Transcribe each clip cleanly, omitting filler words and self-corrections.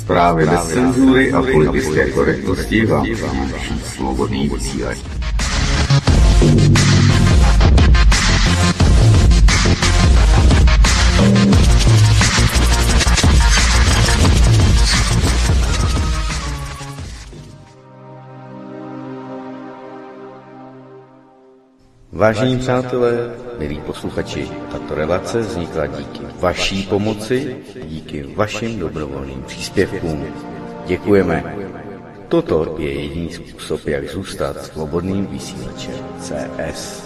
Zprávy bez cenzury a politické korektnosti vám přináší Svobodný vysílač. Vážení přátelé, milí posluchači, tato relace vznikla díky vaší pomoci, díky vašim dobrovolným příspěvkům. Děkujeme. Toto je jediný způsob, jak zůstat svobodným vysílačem CS.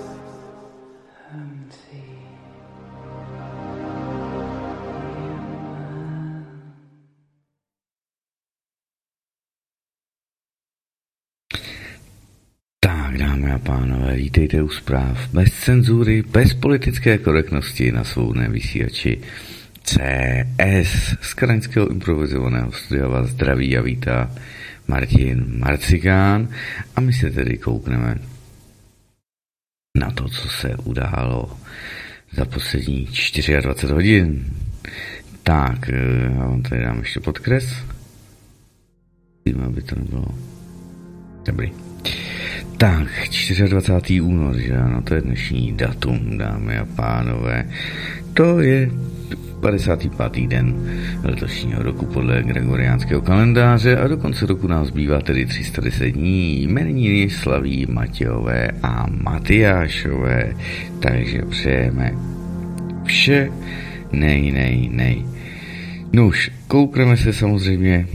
Dámy a pánové, vítejte u zpráv bez cenzury, bez politické korektnosti na svobodném vysílači CS. Z kraňského improvizovaného studia vás zdraví a vítá Martin Marcigán a my se tedy koukneme na to, co se událo za poslední 24 hodin. Tak, já vám tady dám ještě podkres, aby to nebylo dobrý. Tak, 24. únor, že ano, to je dnešní datum, dámy a pánové. To je 55. den letošního roku podle gregoriánského kalendáře a do konce roku nás zbývá tedy 310 dní. Jmenění slaví Matějové a Matyášové, takže přejeme vše nej. Nuž, koukneme se samozřejmě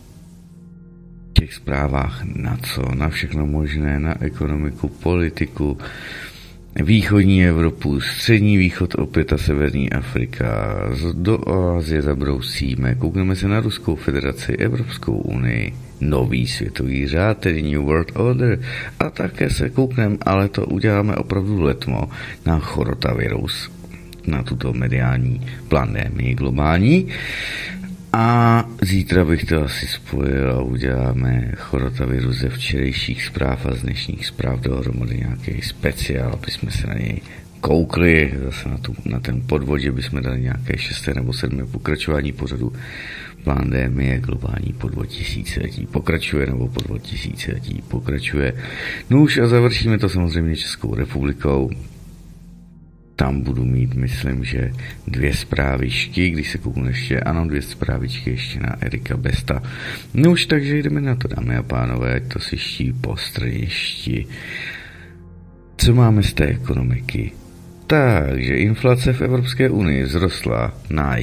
v těch zprávách na co? Na všechno možné, na ekonomiku, politiku, východní Evropu, střední východ opět a severní Afrika, do Asie zabrousíme, koukneme se na Ruskou federaci, Evropskou unii, nový světový řád, tedy New World Order a také se koukneme, ale to uděláme opravdu letmo, na chorotavirus, na tuto mediální pandemii globální. A zítra bych to asi spojil a uděláme chorotavirus ze včerejších zpráv a z dnešních zpráv dohromady nějaký speciál, aby jsme se na něj koukli, zase na ten podvod, že bychom dali nějaké 6. nebo 7. pokračování pořadu pandemie, globální podvod tisíciletí pokračuje, nebo podvod tisíciletí pokračuje. No už a završíme to samozřejmě Českou republikou. Tam budu mít, myslím, že 2 zprávičky, když se kouknu ještě, ano, 2 zprávičky ještě na Erika Besta. No už takže jdeme na to, dámy a pánové, ať to si ští postrněšti. Co máme z té ekonomiky? Takže inflace v Evropské unii vzrostla na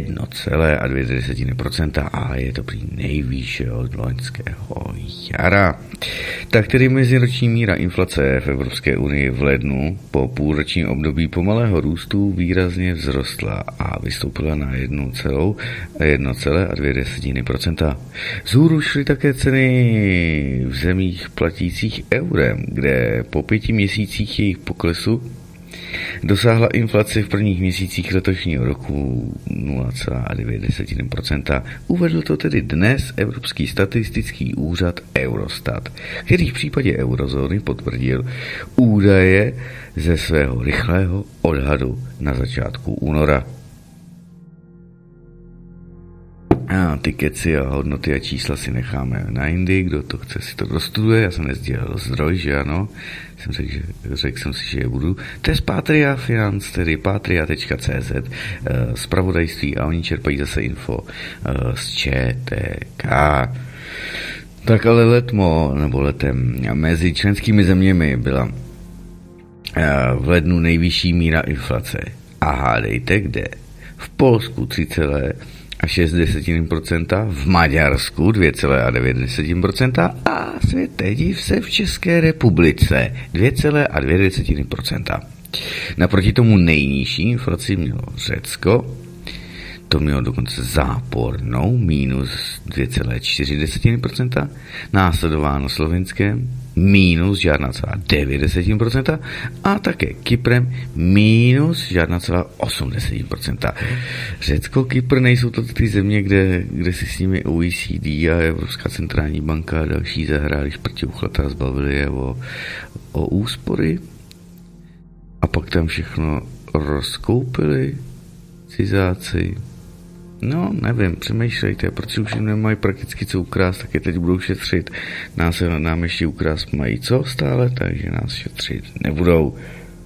1,2% a je to prý nejvýše od loňského jara. Tak tedy meziroční míra inflace v Evropské unii v lednu po půlročním období pomalého růstu výrazně vzrostla a vystoupila na 1,2%. Vzhůru šly také ceny v zemích platících eurem, kde po 5 měsících jejich poklesu dosáhla inflace v prvních měsících letošního roku 0,9%. Uvedl to tedy dnes Evropský statistický úřad Eurostat, který v případě eurozóny potvrdil údaje ze svého rychlého odhadu na začátku února. A ty keci a hodnoty a čísla si necháme na jindy, kdo to chce, si to dostuduje, já jsem nesdělal zdroj, že ano, řekl jsem si, že je budu. To je z Patria Finance, tedy patria.cz, zpravodajství a oni čerpají zase info z ČTK. Tak ale letem mezi členskými zeměmi byla v lednu nejvyšší míra inflace. A hádejte kde? V Polsku 3,6%, v Maďarsku 2,9% a světe div se v České republice 2,2%. Naproti tomu nejnižší inflaci mělo Řecko, to mělo dokonce zápornou minus 2,4%, následováno Slovinskem minus žádná celá 9% a také Kyprem minus žádná celá 8%. Řecko, Kypr nejsou to ty země, kde si s nimi OECD a Evropská centrální banka a další zahráli šprťouchlata a zbavili je o úspory a pak tam všechno rozkoupili cizáci. No, nevím, přemýšlejte, protože už nemají prakticky co ukrást, tak je teď budou šetřit. Nám ještě ukrást mají co stále, takže nás šetřit nebudou.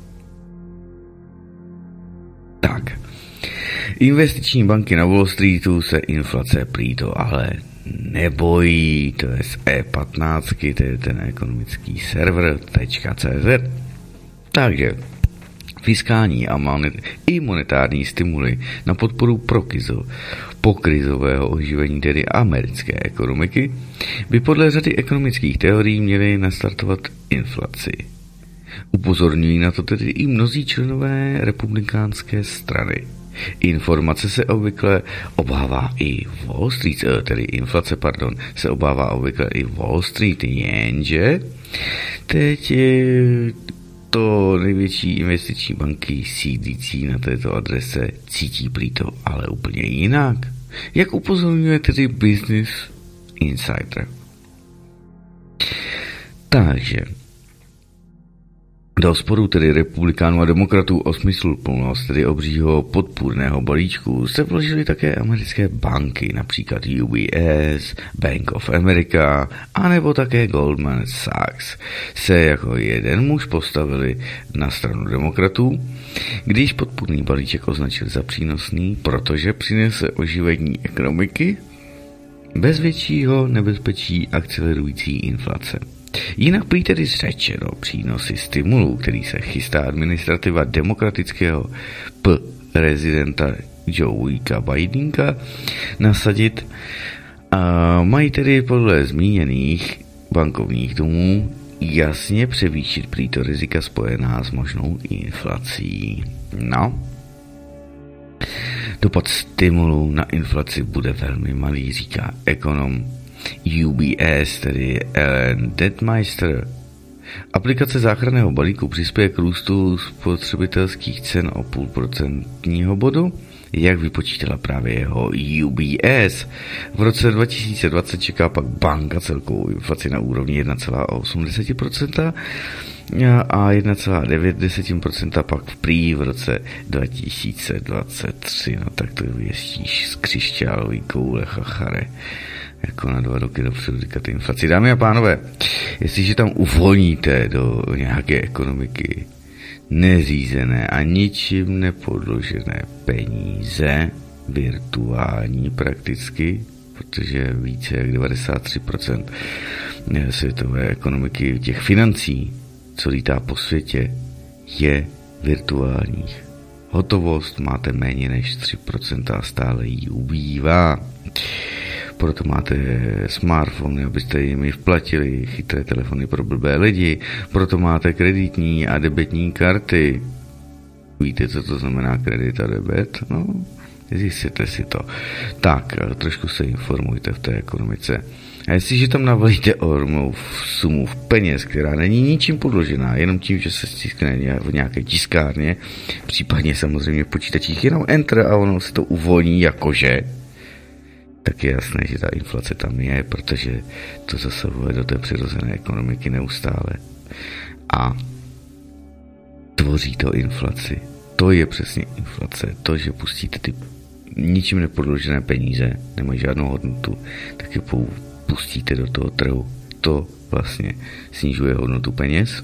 Tak. Investiční banky na Wall Streetu se inflace prý to ale nebojí, to je z E15, to je ten ekonomický server .cz. Takže fiskální a monetární stimuly na podporu pokrizového oživení, tedy americké ekonomiky, by podle řady ekonomických teorií měly nastartovat inflaci. Upozorňují na to tedy i mnozí členové republikánské strany. Inflace se obvykle obává i Wall Street, jenže teď to největší investiční banky sídlící na této adrese cítí prý to ale úplně jinak. Jak upozorňuje tedy Business Insider. Takže do sporu tedy republikánů a demokratů o smysluplnost tedy obřího podpůrného balíčku se vložily také americké banky, například UBS, Bank of America, anebo také Goldman Sachs se jako jeden muž postavili na stranu demokratů, když podpůrný balíček označili za přínosný, protože přinese oživení ekonomiky bez většího nebezpečí akcelerující inflace. Jinak prý tedy řečeno přínosy stimulů, který se chystá administrativa demokratického prezidenta Joea Bidena nasadit, mají tedy podle zmíněných bankovních domů jasně převýšit prý to rizika spojená s možnou inflací. No, dopad stimulů na inflaci bude velmi malý, říká ekonom UBS, tedy Ellen Detmeister. Aplikace záchranného balíku přispěje k růstu spotřebitelských cen o 0,5% bodu, jak vypočítala právě jeho UBS. V roce 2020 čeká pak banka celkovou inflaci na úrovni 1,8% a 1,9% pak v roce 2023. No tak to věstíš z křišťálový koule, chachare. Jako na 2 roky dopředu říkat inflaci. Dámy a pánové, jestliže tam uvolníte do nějaké ekonomiky neřízené a ničím nepodložené peníze, virtuální prakticky, protože více jak 93% světové ekonomiky těch financí, co lítá po světě, je virtuálních. Hotovost máte méně než 3% a stále jí ubývá. Proto máte smartfony, abyste jimi vplatili, chytré telefony pro blbé lidi, proto máte kreditní a debetní karty. Víte, co to znamená kredit a debet? No, zjistěte si to. Tak, trošku se informujte v té ekonomice. A jestliže tam navalíte ohromnou sumu v peněz, která není ničím podložená, jenom tím, že se stiskne v nějaké tiskárně, případně samozřejmě v počítačích jenom enter a ono se to uvolní jakože, tak je jasné, že ta inflace tam je, protože to zasahuje do té přirozené ekonomiky neustále. A tvoří to inflaci. To je přesně inflace. To, že pustíte ty ničím nepodložené peníze, nemají žádnou hodnotu, tak je pustíte do toho trhu. To vlastně snižuje hodnotu peněz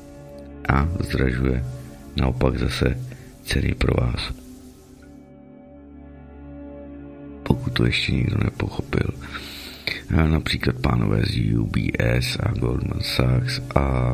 a zdražuje naopak zase ceny pro vás. Pokud to ještě nikdo nepochopil. Například pánové z UBS a Goldman Sachs a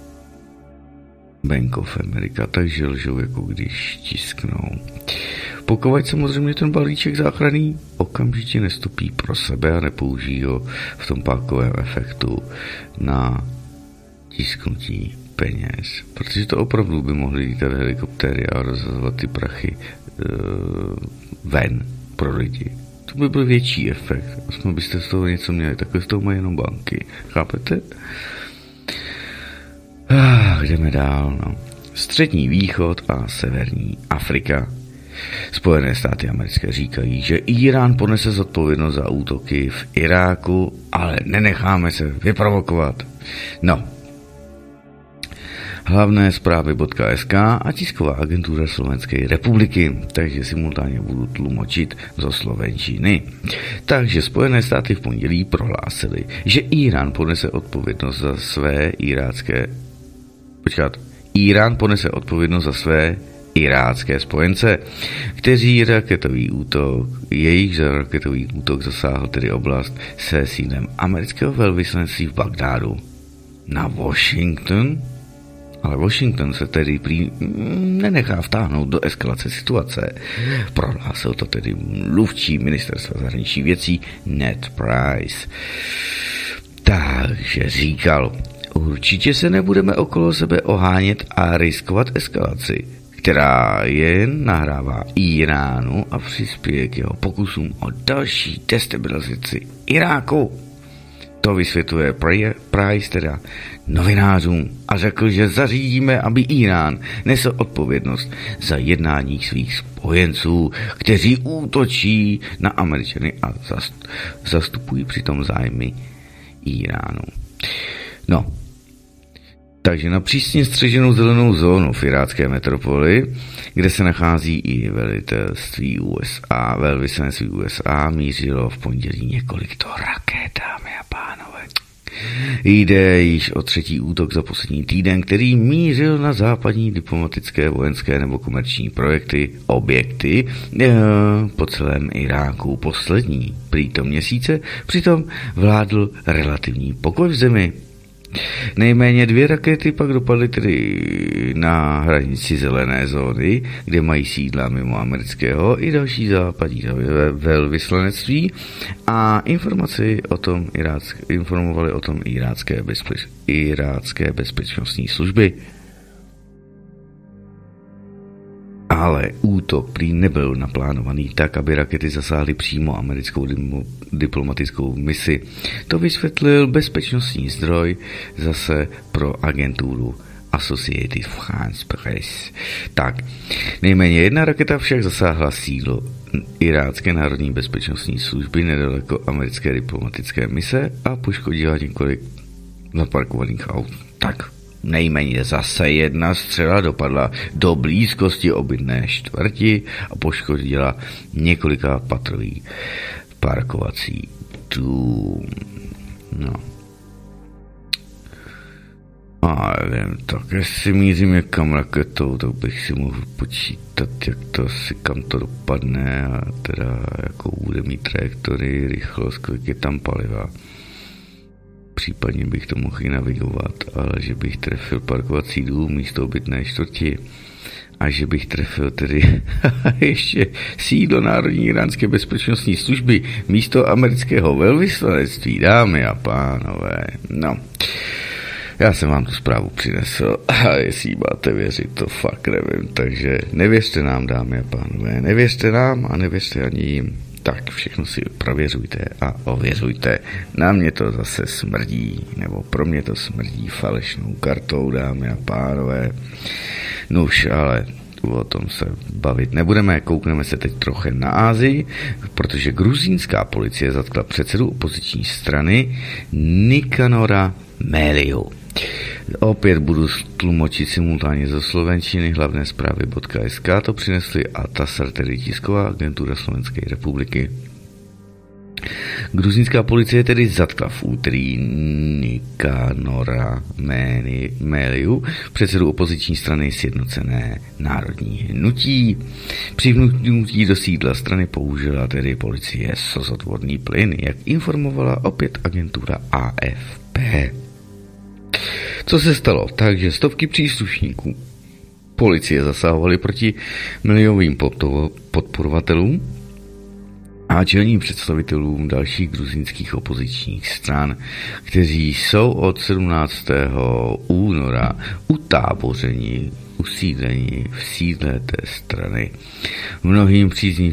Bank of America, takže lžou, jako když tisknou. Pokud samozřejmě ten balíček záchranný okamžitě nestupí pro sebe a nepoužijí ho v tom pákovém efektu na tisknutí peněz. Protože to opravdu by mohly lítat helikoptéry a rozhazovat ty prachy ven pro lidi. To by byl větší efekt. Aspoň byste z toho něco měli. Takhle z toho mají jenom banky. Chápete? Jdeme dál. No. Střední východ a severní Afrika. Spojené státy americké říkají, že Irán ponese zodpovědnost za útoky v Iráku, ale nenecháme se vyprovokovat. No. hlavné zprávy.sk a tisková agentura Slovenskej republiky, takže simultánně budu tlumočit zo slovenčiny. Takže Spojené státy v pondělí prohlásili, že Irán ponese odpovědnost za své irácké spojence, kteří jejich raketový útok zasáhl tedy oblast se sídlem amerického velvyslanectví v Bagdádu na Washington, ale Washington se tedy prý nenechá vtáhnout do eskalace situace. Prohlásil to tedy mluvčí ministerstva zahraničních věcí Ned Price. Takže říkal, určitě se nebudeme okolo sebe ohánět a riskovat eskalaci, která jen nahrává Iránu a přispěje k jeho pokusům o další destabilizaci Iráku. To vysvětluje Price teda novinářům a řekl, že zařídíme, aby Irán nesl odpovědnost za jednání svých spojenců, kteří útočí na Američany a zastupují přitom zájmy Iránu. No, takže na přísně střeženou zelenou zónu v irácké metropoli, kde se nachází i velvyslanectví USA, mířilo v pondělí několik to raket, dámy a pánové. Jde již o třetí útok za poslední týden, který mířil na západní diplomatické, vojenské nebo komerční objekty po celém Iráku. Poslední prýtom měsíce přitom vládl relativní pokoj v zemi. Nejméně 2 rakety pak dopadly tedy na hranici zelené zóny, kde mají sídla mimo amerického i další západní velvyslanectví a informovali o tom irácké bezpečnostní služby. Ale útok prý nebyl naplánovaný tak, aby rakety zasáhly přímo americkou diplomatickou misi. To vysvětlil bezpečnostní zdroj zase pro agenturu Associated France Press. Tak, nejméně 1 raketa však zasáhla sídlo irácké národní bezpečnostní služby nedaleko americké diplomatické mise a poškodila několik zaparkovaných aut. Tak, nejméně zase 1 střela dopadla do blízkosti obytné čtvrti a poškodila několika patrový parkovací dům. No. A nevím, tak jestli mířím někam raketou, tak bych si mohl počítat, kam to dopadne a teda jakou bude mít trajektorii, rychlost, kolik je tam paliva. Případně bych to mohl i navigovat, ale že bych trefil parkovací dům místo obytné čtvrti a že bych trefil tedy ještě sídlo Národní iránské bezpečnostní služby místo amerického velvyslanectví, dámy a pánové. No, já jsem vám tu zprávu přinesl a jestli jí máte věřit, to fakt nevím, takže nevěřte nám, dámy a pánové, nevěřte nám a nevěřte ani jim. Tak všechno si prověřujte a ověřujte. Na mě to zase smrdí, nebo pro mě to smrdí falešnou kartou, dámy a pánové. Nuž, ale o tom se bavit nebudeme, koukneme se teď trochu na Asii, protože gruzínská policie zatkla předsedu opoziční strany Nikanora Meliu. Opět budu tlumočit simultánně ze slovenčiny, hlavné zprávy.sk, to přinesli a TASR, tedy tisková agentura Slovenské republiky. Gruzínská policie tedy zatkla v úterý Nikanora Meliu, předsedu opoziční strany Sjednocené národní hnutí. Při vnutí do sídla strany použila tedy policie slzotvorný plyn, jak informovala opět agentura AFP. Co se stalo? Takže stovky příslušníků policie zasahovali proti miliovým podporovatelům a čelním představitelům dalších gruzínských opozičních stran, kteří jsou od 17. února usídleni v sídle té strany. Mnozí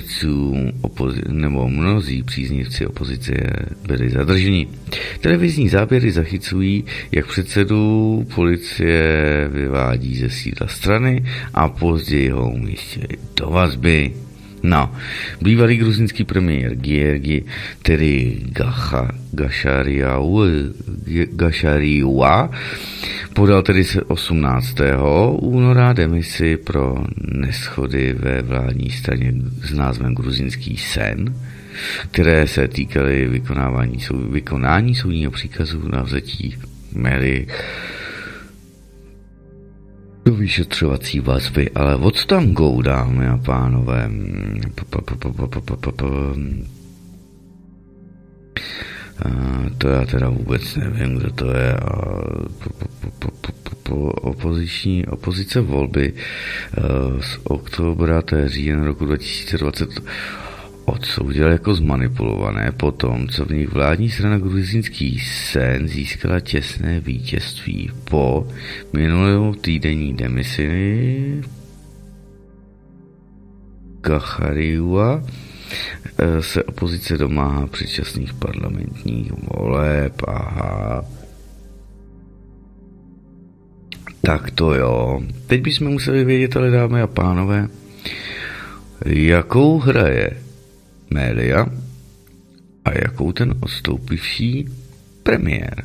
příznivci opozice byli zadrženi. Televizní záběry zachycují, jak předsedu policie vyvádí ze sídla strany a později ho umístili do vazby. No, bývalý gruzínský premiér Giorgi, tedy Gachariua, Podal tedy 18. února demisi pro neschody ve vládní straně s názvem Gruzínský sen, které se týkaly vykonání soudního příkazu na vzetí Mehdi do vyšetřovací vazby. Ale od tam go, dámy a pánové. To já teda vůbec nevím, kdo to je. Opozice volby z oktobra, to je říjen roku 2020, odsoudil jako zmanipulované potom, co v nich vládní strana Gruzínský sen získala těsné vítězství po minulou týdenní demisi Kachariua se opozice domáhá předčasných parlamentních voleb. Aha. Tak to jo. Teď bychom museli vědět, ale dámy a pánové, jakou hraje média a jakou ten odstoupivší premiér.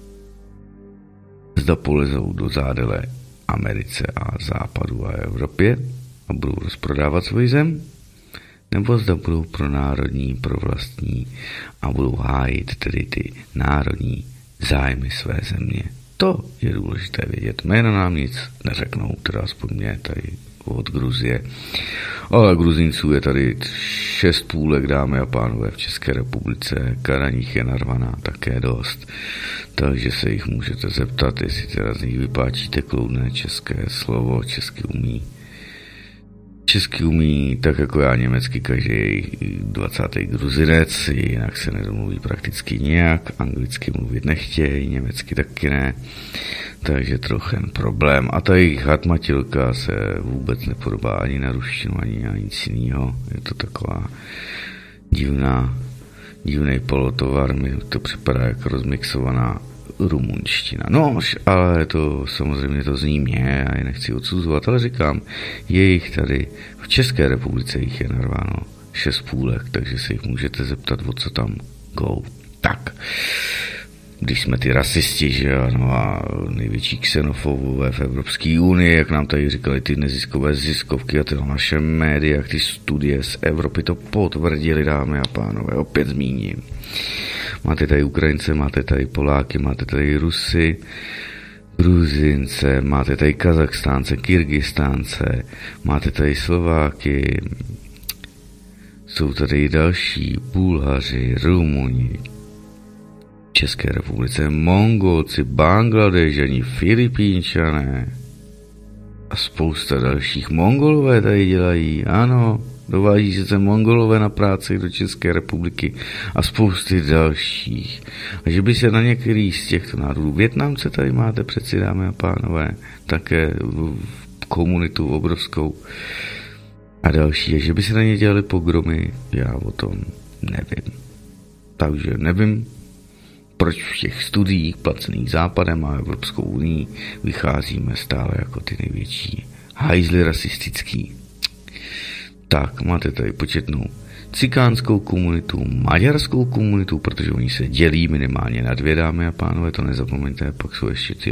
Zda polezou do zádele Americe a Západu a Evropě a budou rozprodávat svůj zem, nebo zda budou pro národní, pro vlastní a budou hájit tedy ty národní zájmy své země. To je důležité vědět. Jména nám nic neřeknou, teda aspoň mě tady od Gruzie. Ale Gruzínců je tady 6 půlek, dámy a pánové, v České republice. Karaních je narvaná také dost. Takže se jich můžete zeptat, jestli teda z nich vypáčíte kloudné české slovo, Česky umí tak jako já německy každý 20. Gruzinec, jinak se nedomluví prakticky nijak, anglicky mluvit nechtějí, německy taky ne, takže trochen problém. A ta jejich hatmatilka se vůbec nepodobá ani na ruštinu, ani na nic jiného. Je to taková divný polotovar, mi to připadá jako rozmixovaná rumunština. No, ale to samozřejmě to zní mě, já je nechci odsuzovat, ale říkám, je jich tady, v České republice jich je narváno 6 půlek, takže se jich můžete zeptat, o co tam go. Tak, když jsme ty rasisti, že ano, a největší xenofobové v Evropské unii, jak nám tady říkali ty neziskové ziskovky a ty naše média, ty studie z Evropy to potvrdili, dámy a pánové, opět zmíním. Máte tady Ukrajince, máte tady Poláky, máte tady Rusy, Gruzince, máte tady Kazachstánce, Kyrgyzstánce, máte tady Slováky, jsou tady další Bulhaři, Rumuni, v České republice Mongolci, Bangladežani, Filipínčané a spousta dalších. Mongolové tady dělají, ano, dovádí se Mongolové na práci do České republiky a spousty dalších. A že by se na některý z těchto národů, Vietnamce tady máte přeci, dámy a pánové, také komunitu obrovskou a další, a že by se na ně dělali pogromy, já o tom nevím. Takže nevím, proč v těch studiích placených Západem a Evropskou unii vycházíme stále jako ty největší hajzly rasistický. Tak, máte tady početnou cikánskou komunitu, maďarskou komunitu, protože oni se dělí minimálně na 2, dámy a pánové, to nezapomeňte, pak jsou ještě ty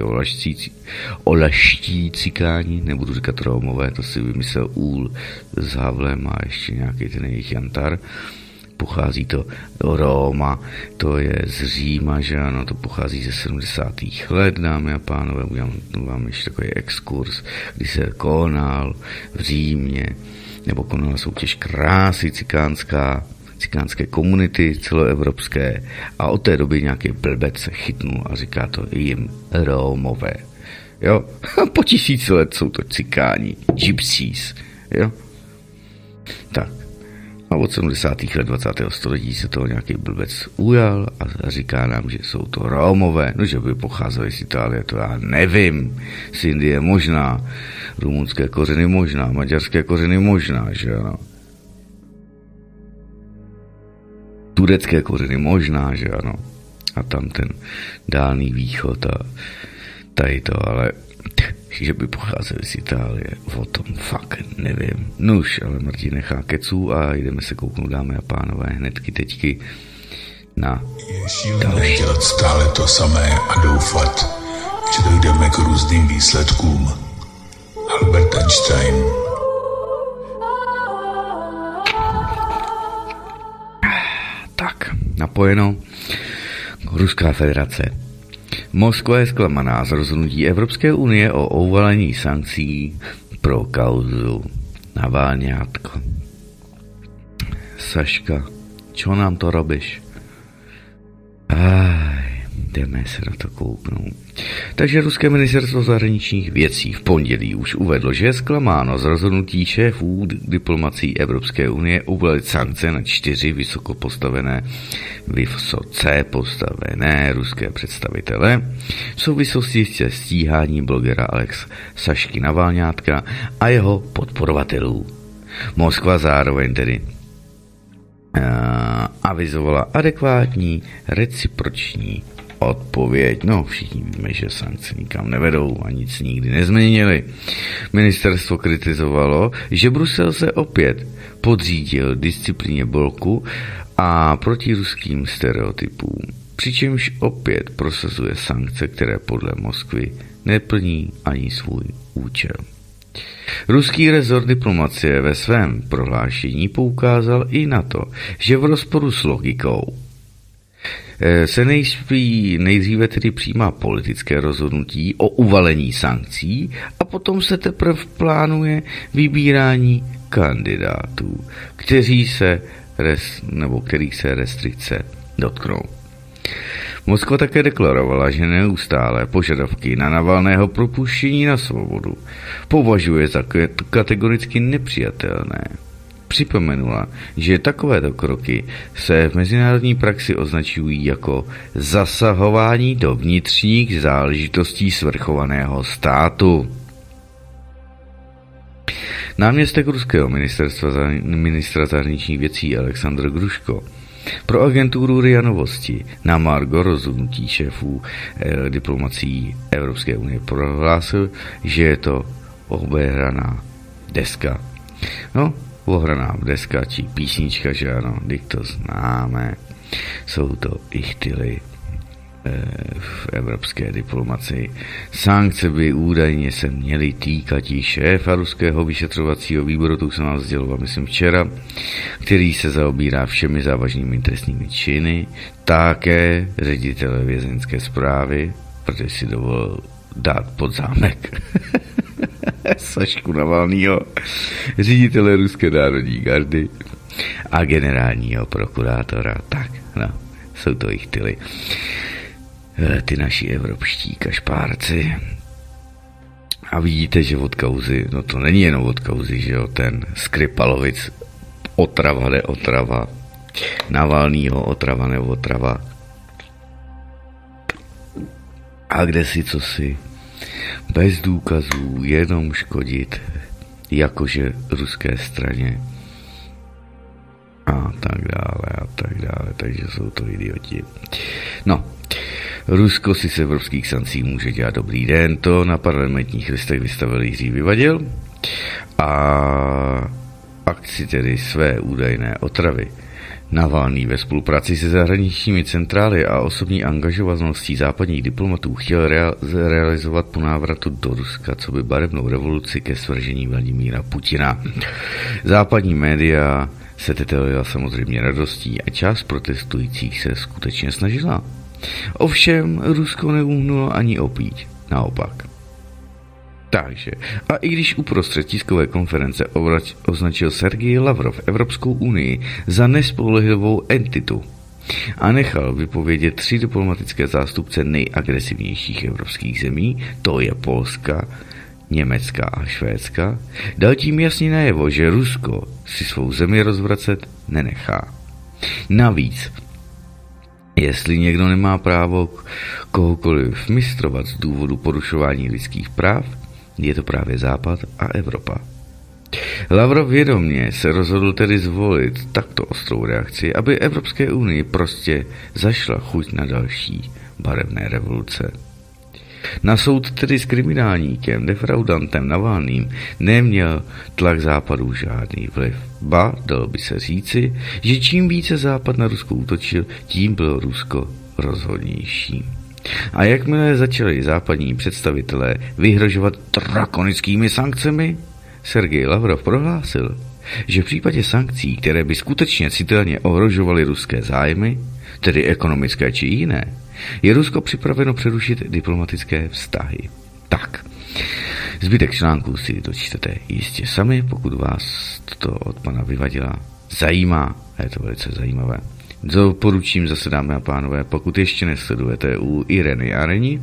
olaští cikáni, nebudu říkat Rómové, to si vymyslel Úl s Havlem a ještě nějaký ten jejich jantar. Pochází to Róma, to je z Říma, že ano, to pochází ze 70. let, dámy a pánové, udělám vám ještě takový exkurs, kdy se konal v Římě, nebo konala soutěž krásy cikánské komunity celoevropské a od té doby nějaký blbec se chytnul a říká to jim Rómové. Jo, po 1000 let jsou to cikáni, gypsies, jo. Tak. A od 70. let 20. století se toho nějaký blbec ujal a říká nám, že jsou to Rómové. No, že by pocházeli z Itálie, to já nevím. Z Indie možná, rumunské kořeny možná, maďarské kořeny možná, že ano. Turecké kořeny možná, že ano. A tam ten dálný východ a tady to, ale že by pocházeli z Itálie, o tom fakt nevím. Nuž, ale Martin nechá keců a jdeme se kouknout, dámy a pánové, hnedky teďky na je šílené dělat stále to samé a doufat, že dojdeme k různým výsledkům. Albert Einstein. Tak, napojeno. Ruská federace. Moskva je zklamaná z rozhodnutí Evropské unie o uvalení sankcí pro kauzu Navalňátko. Saška, čo nám to robíš? Jdeme se na to kouknout. Takže ruské ministerstvo zahraničních věcí v pondělí už uvedlo, že je zklamáno z rozhodnutí šéfů diplomací Evropské unie uvalit sankce na 4 vysoce postavené ruské představitele v souvislosti se stíháním blogera Alex Sašky Navalňátka a jeho podporovatelů. Moskva zároveň tedy avizovala adekvátní reciproční odpověď. No, všichni víme, že sankce nikam nevedou a nic nikdy nezměnili. Ministerstvo kritizovalo, že Brusel se opět podřídil disciplíně bloku a protiruským stereotypům, přičemž opět prosazuje sankce, které podle Moskvy neplní ani svůj účel. Ruský rezort diplomacie ve svém prohlášení poukázal i na to, že v rozporu s logikou se nejdříve tedy přijímá politické rozhodnutí o uvalení sankcí a potom se teprve plánuje vybírání kandidátů, kterých se restrikce dotknou. Moskva také deklarovala, že neustálé požadavky na Navalného propuštění na svobodu považuje za kategoricky nepřijatelné. Připomenula, že takovéto kroky se v mezinárodní praxi označují jako zasahování do vnitřních záležitostí svrchovaného státu. Náměstek ruského ministra zahraničních věcí Alexandr Gruško pro agenturu RIA Novosti na margo rozhodnutí šéfů diplomací Evropské unie prohlásil, že je to obehraná deska. No, ohraná deska či písnička, že ano, když to známe. Jsou to ichtyly v evropské diplomacii. Sankce by údajně se měly týkat i šéfa ruského vyšetřovacího výboru, to jsem vám sděloval, myslím včera, který se zaobírá všemi závažnými trestnými činy, také ředitele vězeňské správy, protože si dovolil dát pod zámek Sašku Navalnýho, ředitele ruské národní gardy a generálního prokurátora. Tak, no, jsou to ichtyly. Ty naši evropští kašpárci. A vidíte, že od kauzy, no to není jenom od kauzy, že jo, ten Skripalovic, otrava, Navalnýho otrava nebo otrava. A kde si co si, bez důkazů, jenom škodit, jakože ruské straně. A tak dále, takže jsou to idioti. No, Rusko si z evropských sankcí může dělat dobrý den, to na parlamentních listech vystavil Jiří Vyvadil a akci tedy své údajné otravy Navalný ve spolupráci se zahraničními centrály a osobní angažovaností západních diplomatů chtěl realizovat po návratu do Ruska, co by barevnou revoluci ke svržení Vladimíra Putina. Západní média se tetelila samozřejmě radostí a část protestujících se skutečně snažila. Ovšem Rusko neuhnulo ani opít, naopak. Takže, a i když uprostřed tiskové konference označil Sergej Lavrov Evropskou unii za nespolehlivou entitu a nechal vypovědět 3 diplomatické zástupce nejagresivnějších evropských zemí, to je Polska, Německa a Švédska, dal tím jasně najevo, že Rusko si svou zemi rozvracet nenechá. Navíc, jestli někdo nemá právo kohokoliv mistrovat z důvodu porušování lidských práv, je to právě Západ a Evropa. Lavrov vědomě se rozhodl tedy zvolit takto ostrou reakci, aby Evropské unii prostě zašla chuť na další barevné revoluce. Na soud tedy s kriminálníkem, defraudantem Navalným neměl tlak Západu žádný vliv. Ba, dalo by se říci, že čím více Západ na Rusko útočil, tím bylo Rusko rozhodnější. A jakmile začali západní představitelé vyhrožovat drakonickými sankcemi, Sergej Lavrov prohlásil, že v případě sankcí, které by skutečně citelně ohrožovaly ruské zájmy, tedy ekonomické či jiné, je Rusko připraveno přerušit diplomatické vztahy. Tak, zbytek článků si dočtete jistě sami, pokud vás toto od pana Vyvadila zajímá. Je to velice zajímavé. Doporučím zase, dámy a pánové, pokud ještě nesledujete u Ireny Areni,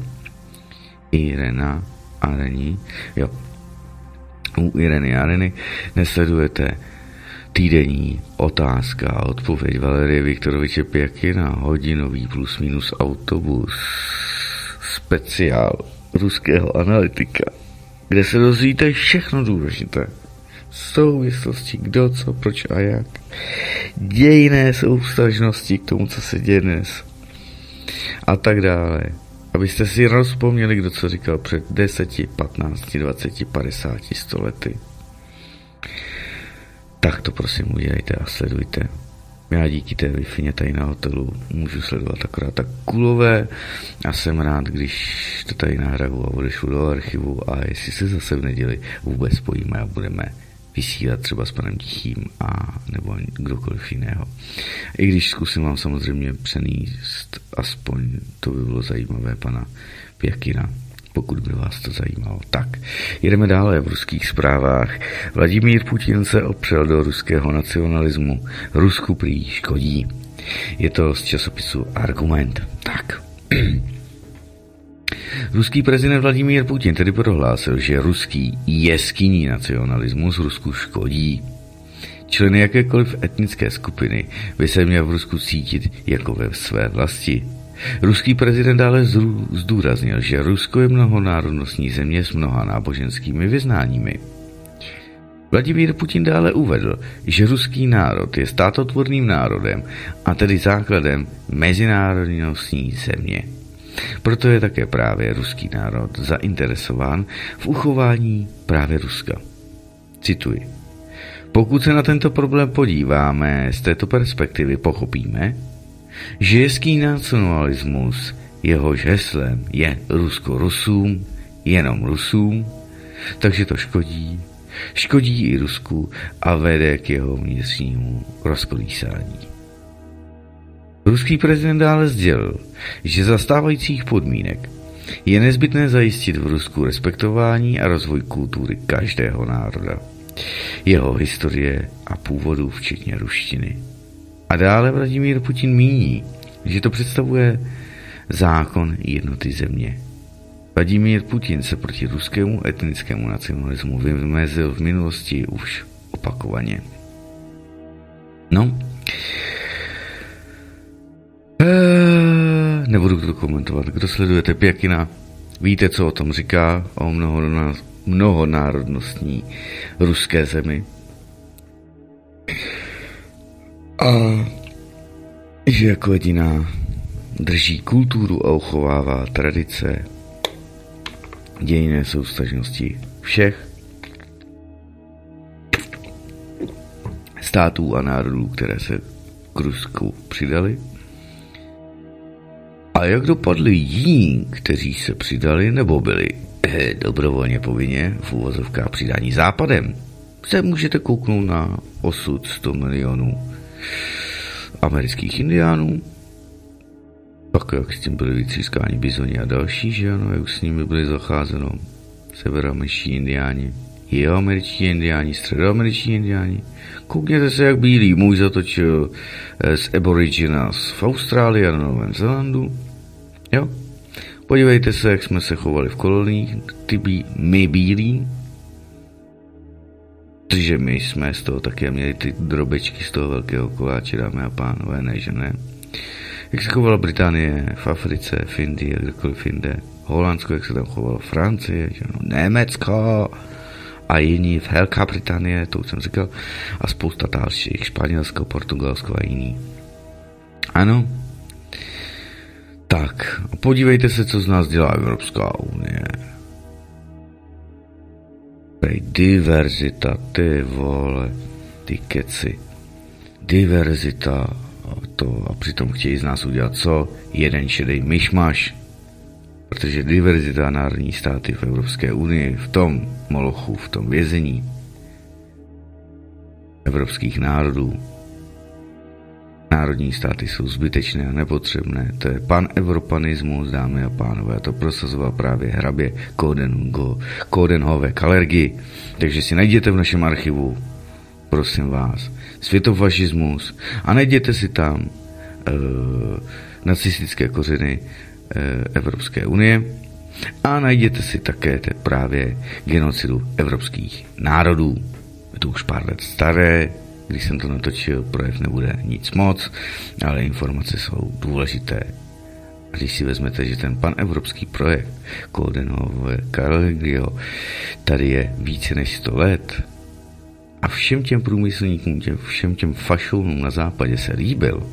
u Ireny Areny nesledujete týdenní otázka a odpověď Valerie Viktoroviče Pěkina, hodinový plus minus autobus, speciál ruského analytika, kde se dozvíte všechno důležité. Souvislosti, kdo, co, proč a jak. Dějinné souvztažnosti k tomu, co se děje dnes. A tak dále. Abyste si rozpomněli, kdo co říkal před 10, 15, 20, 50, 100 lety. Tak to prosím udělejte a sledujte. Já díky té Wi-Fi tady na hotelu můžu sledovat akorát tak kulové a jsem rád, když to tady nahraju a odešlu do archivu a jestli se zase v neděli vůbec spojíme a budeme vysílat třeba s panem Tichým a nebo kdokoliv jiného. I když zkusím vám samozřejmě přenést, aspoň to by bylo zajímavé, pana Pěkina, pokud by vás to zajímalo. Tak, jedeme dále v ruských zprávách. Vladimír Putin se opřel do ruského nacionalismu. Rusku prý škodí. Je to z časopisu Argument. Tak. Ruský prezident Vladimír Putin tedy prohlásil, že ruský jeskynní nacionalismus Rusku škodí. Členy jakékoliv etnické skupiny by se měl v Rusku cítit jako ve své vlasti. Ruský prezident dále zdůraznil, že Rusko je mnohonárodnostní země s mnoha náboženskými vyznáními. Vladimír Putin dále uvedl, že ruský národ je státotvorným národem a tedy základem mezinárodnostní země. Proto je také právě ruský národ zainteresován v uchování právě Ruska. Cituji. Pokud se na tento problém podíváme z této perspektivy, pochopíme, že jeský nacionalismus, jehož heslem je Rusko Rusům, jenom Rusům, takže to škodí i Rusku a vede k jeho vnitřnímu rozkolísání. Ruský prezident dále sdělil, že za stávajících podmínek je nezbytné zajistit v Rusku respektování a rozvoj kultury každého národa, jeho historie a původu včetně ruštiny. A dále Vladimír Putin míní, že to představuje zákon jednoty země. Vladimír Putin se proti ruskému etnickému nacionalismu vymezil v minulosti už opakovaně. No, nebudu to komentovat. Kdo sledujete Pěkina, víte, co o tom říká, o mnohonárodnostní ruské zemi. A že jako jediná drží kulturu a uchovává tradice, dějinné souvztažnosti všech států a národů, které se k Rusku přidali. A jak dopadli jiní, kteří se přidali nebo byli dobrovolně povinně v uvozovkách přidání Západem, se můžete kouknout na osud 100 milionů amerických indiánů, tak jak s tím byli vytřískáni bizoni a další, že ano, jak s nimi byli zacházeno severoameričtí indiáni, jihoameričtí indiáni, středoameričtí indiáni. Koukněte se, jak bílý muž zatočil z Aborigines v Austrálii a na Novém Zélandu. Jo? Podívejte se, jak jsme se chovali v koloniích, my bílí, protože my jsme z toho také měli ty drobečky z toho velkého koláče, dámy a pánové, ne, že ne. Jak se chovala Británie v Africe, v Indii a kdekoliv jinde. Holandsko, jak se tam chovalo Francie, že no, Německo a jiní, v Velká Británie, to už jsem říkal, a spousta dalších, Španělsko, Portugalsko a jiní. Ano. Tak, podívejte se, co z nás dělá Evropská unie. Diverzita, ty vole, ty keci. Diverzita, to a přitom chtějí z nás udělat co? Jeden šedej myšmaš. protože diverzita národní státy v Evropské unii, v tom molochu, v tom vězení evropských národů, národní státy jsou zbytečné a nepotřebné. To je panevropanismus, dámy a pánové. To prosazoval právě hrabě Coudenhove Kalergi. Takže si najděte v našem archivu, prosím vás, světofašismus a najděte si tam nacistické kořeny Evropské unie a najděte si také právě genocidu evropských národů. Je to už pár let staré, když jsem to natočil, projev nebude nic moc, ale informace jsou důležité. A když si vezmete, že ten panevropský projekt Coudenhove Kalergiho tady je více než 100 let a všem těm průmyslníkům, všem těm fašounům na západě se líbil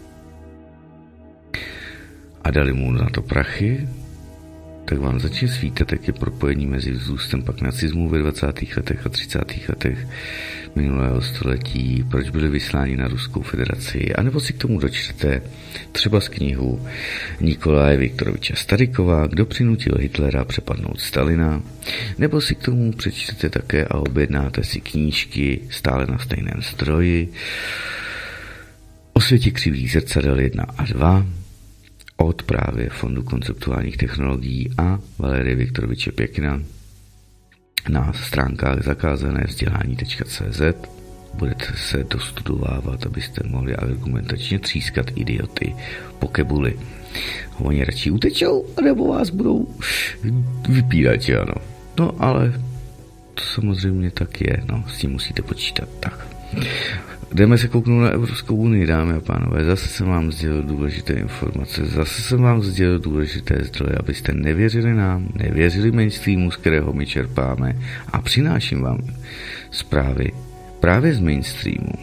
a dali mu na to prachy, tak vám začne svítat, jak je propojení mezi vzrůstem pak nacismu ve 20. letech a 30. letech minulého století, proč byli vysláni na Ruskou federaci, anebo si k tomu dočtete třeba z knihu Nikolaje Viktoroviče Starykova, Kdo přinutil Hitlera přepadnout Stalina, nebo si k tomu přečtete také a objednáte si knížky Stále na stejném stroji, O světě křivých zrcadel 1 a 2, od právě Fondu konceptuálních technologií a Valerie Viktoroviče Pěkina na stránkách zakázané vzdělání.cz. Budete se dostudovávat, abyste mohli argumentačně třískat idioty po kebuli. Oni radši utečou, nebo vás budou vypírat, ano. No ale to samozřejmě tak je, no, s tím musíte počítat. Tak. Jdeme se kouknout na Evropskou unii, dámy a pánové. Zase jsem vám sdělil důležité informace, zase jsem vám sdělil důležité zdroje, abyste nevěřili nám, nevěřili mainstreamu, z kterého my čerpáme, a přináším vám zprávy právě z mainstreamu.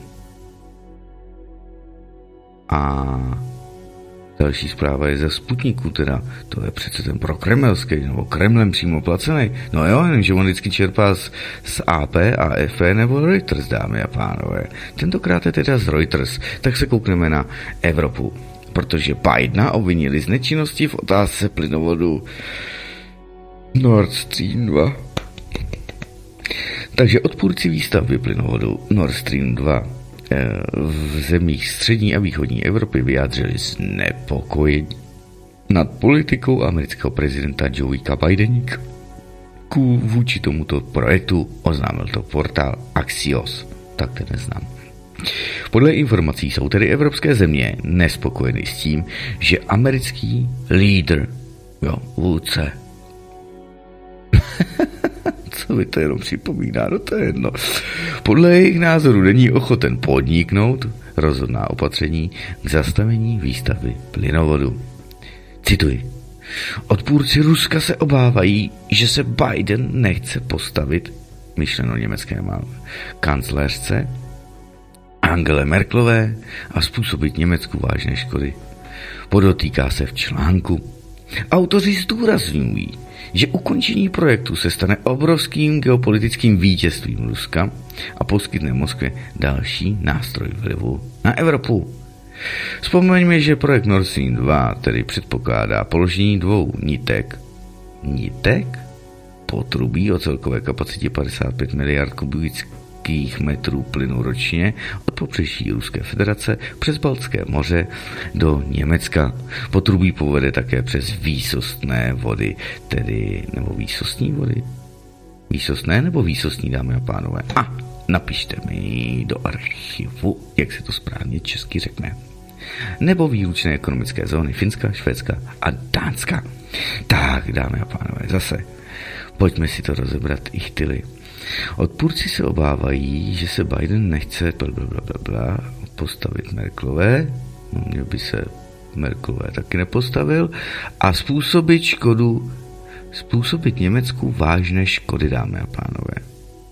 A další zpráva je ze Sputniku, teda to je přece ten prokremelský, nebo Kremlem přímo placený. No jo, jenže on vždycky čerpá z AP, AFP nebo Reuters, dámy a pánové. Tentokrát je teda z Reuters, tak se koukneme na Evropu, protože Bidena obvinili z nečinnosti v otázce plynovodu Nord Stream 2. Takže odpůrci výstavby plynovodu Nord Stream 2 v zemích střední a východní Evropy vyjádřili znepokojení nad politikou amerického prezidenta Joea Bidena vůči tomuto projektu, oznámil to portál Axios. Tak to neznám. Podle informací jsou tedy evropské země nespokojeny s tím, že americký lídr, vůdce, co mi to jenom připomíná, no to je jedno. Podle jejich názoru není ochoten podniknout rozhodná opatření k zastavení výstavby plynovodu. Cituji. Odpůrci Ruska se obávají, že se Biden nechce postavit, myšleno německé kancléřce Angele Merkelové, a způsobit Německu vážné škody. Podotýká se v článku. Autoři zdůrazňují, že ukončení projektu se stane obrovským geopolitickým vítězstvím Ruska a poskytne Moskvě další nástroj vlivu na Evropu. Vzpomeňme, že projekt Nord Stream 2 tedy předpokládá položení 2 nitek potrubí o celkové kapacitě 55 miliard kubických metrů plynu ročně od pobřeží Ruské federace přes Baltské moře do Německa. Potrubí povede také přes výsostné vody, tedy nebo výsostní vody? Výsostné nebo výsostní, dámy a pánové? A napište mi do archivu, jak se to správně česky řekne. Nebo výlučné ekonomické zóny Finska, Švédska a Dánska. Tak, dámy a pánové, zase pojďme si to rozebrat i chtyli. Odpůrci se obávají, že se Biden nechce postavit Merkelové, měl by se Merkelové taky nepostavil, a způsobit Německu vážné škody, dámy a pánové.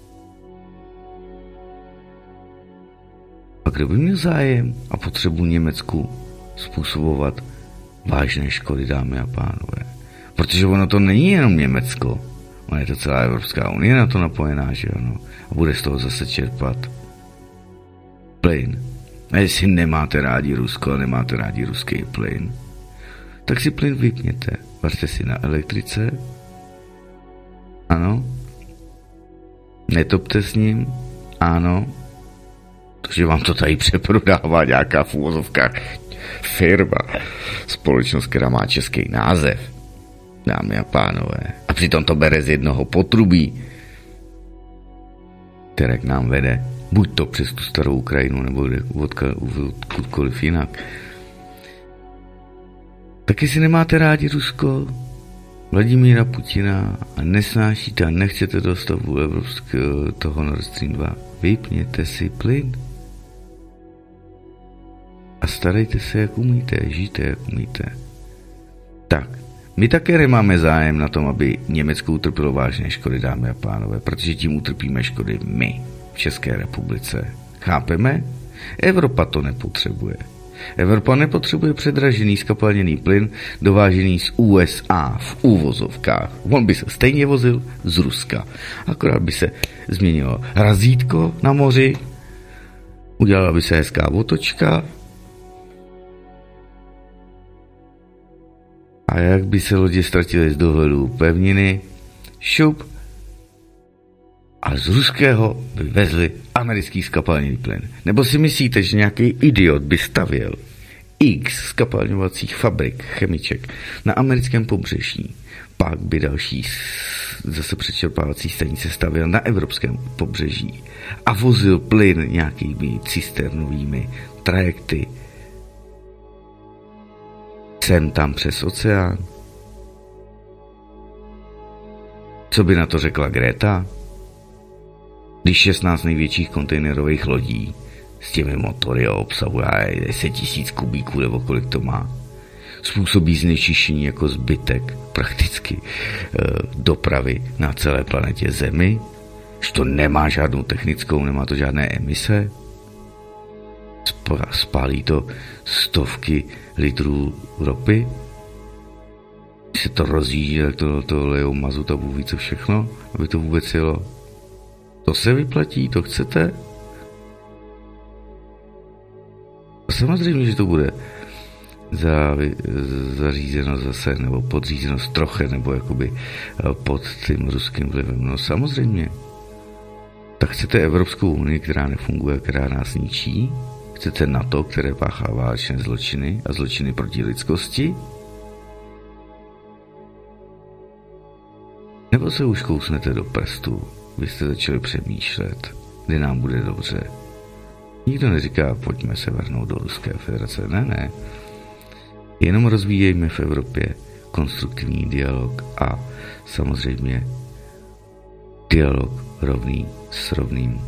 A kdo by měl zájem a potřebu Německu způsobovat vážné škody, dámy a pánové? Protože ono to není jenom Německo, ono je to celá Evropská unie na to napojená, že ano? A bude z toho zase čerpat plyn. A jestli nemáte rádi Rusko a nemáte rádi ruský plyn, tak si plyn vypněte. Vařte si na elektrice. Ano. Netopte s ním. Ano. Protože vám to tady přeprodává nějaká v uvozovkách firma. Společnost, která má český název. Dámy a pánové. A přitom to bere z jednoho potrubí, které k nám vede. Buď to přes tu starou Ukrajinu, nebo odkudkoliv jinak. Tak jestli nemáte rádi Rusko, Vladimíra Putina a nesnášíte a nechcete do stavu evropského toho Nord Stream 2, vypněte si plyn. A starejte se, jak umíte, žijte, jak umíte. Tak, my také nemáme zájem na tom, aby Německo utrpělo vážné škody, dámy a pánové, protože tím utrpíme škody my v České republice. Chápeme? Evropa to nepotřebuje. Evropa nepotřebuje předražený skapalněný plyn dovážený z USA v úvozovkách. On by se stejně vozil z Ruska. Akorát by se změnilo razítko na moři, udělala by se hezká otočka a jak by se lodě ztratily z dohledu pevniny, šup, a z ruského by vezli americký skapalněný plyn. Nebo si myslíte, že nějaký idiot by stavěl x skapalňovacích fabrik, chemiček na americkém pobřeží, pak by další zase přečerpávací stanice stavěl na evropském pobřeží a vozil plyn nějakými cisternovými trajekty sem tam přes oceán? Co by na to řekla Greta? Když 16 největších kontejnerových lodí s těmi motory obsahuje 10 000 kubíků, nebo kolik to má, způsobí znečištění jako zbytek prakticky dopravy na celé planetě Zemi, že to nemá žádnou technickou, nemá to žádné emise, spálí to stovky litrů ropy, když se to rozjíždí, tak to lejou mazut a bůh ví co všechno, aby to vůbec jelo. To se vyplatí, to chcete? A samozřejmě, že to bude zařízeno zase, nebo podřízeno stroche, nebo jakoby pod tím ruským vlivem. No samozřejmě. Tak chcete Evropskou unii, která nefunguje, která nás ničí? Chcete NATO, které páchá válečné zločiny a zločiny proti lidskosti? Nebo se už kousnete do prstu? Vy jste začali přemýšlet, kdy nám bude dobře. Nikdo neříká, pojďme se vrhnout do Ruské federace. Ne. Jenom rozvíjejme v Evropě konstruktivní dialog a samozřejmě dialog rovný s rovným.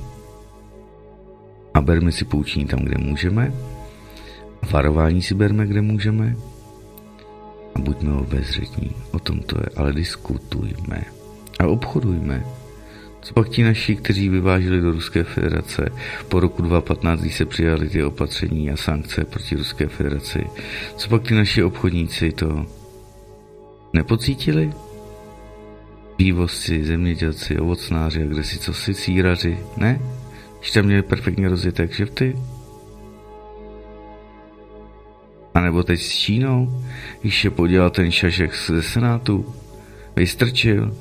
A berme si poučení tam, kde můžeme. Varování si berme, kde můžeme. A buďme obezřetní. O tom to je. Ale diskutujme. A obchodujme. Co pak ti naši, kteří vyváželi do Ruské federace po roku 2015, když se přijali ty opatření a sankce proti Ruské federaci, co pak ty naši obchodníci to nepocítili? Vývozci, zemědělci, ovocnáři a kde si co si, círaři, ne? Když tam měli perfektně rozjeté kšefty? A nebo teď s Čínou, když je podělal ten šašek ze Senátu, vystrčil,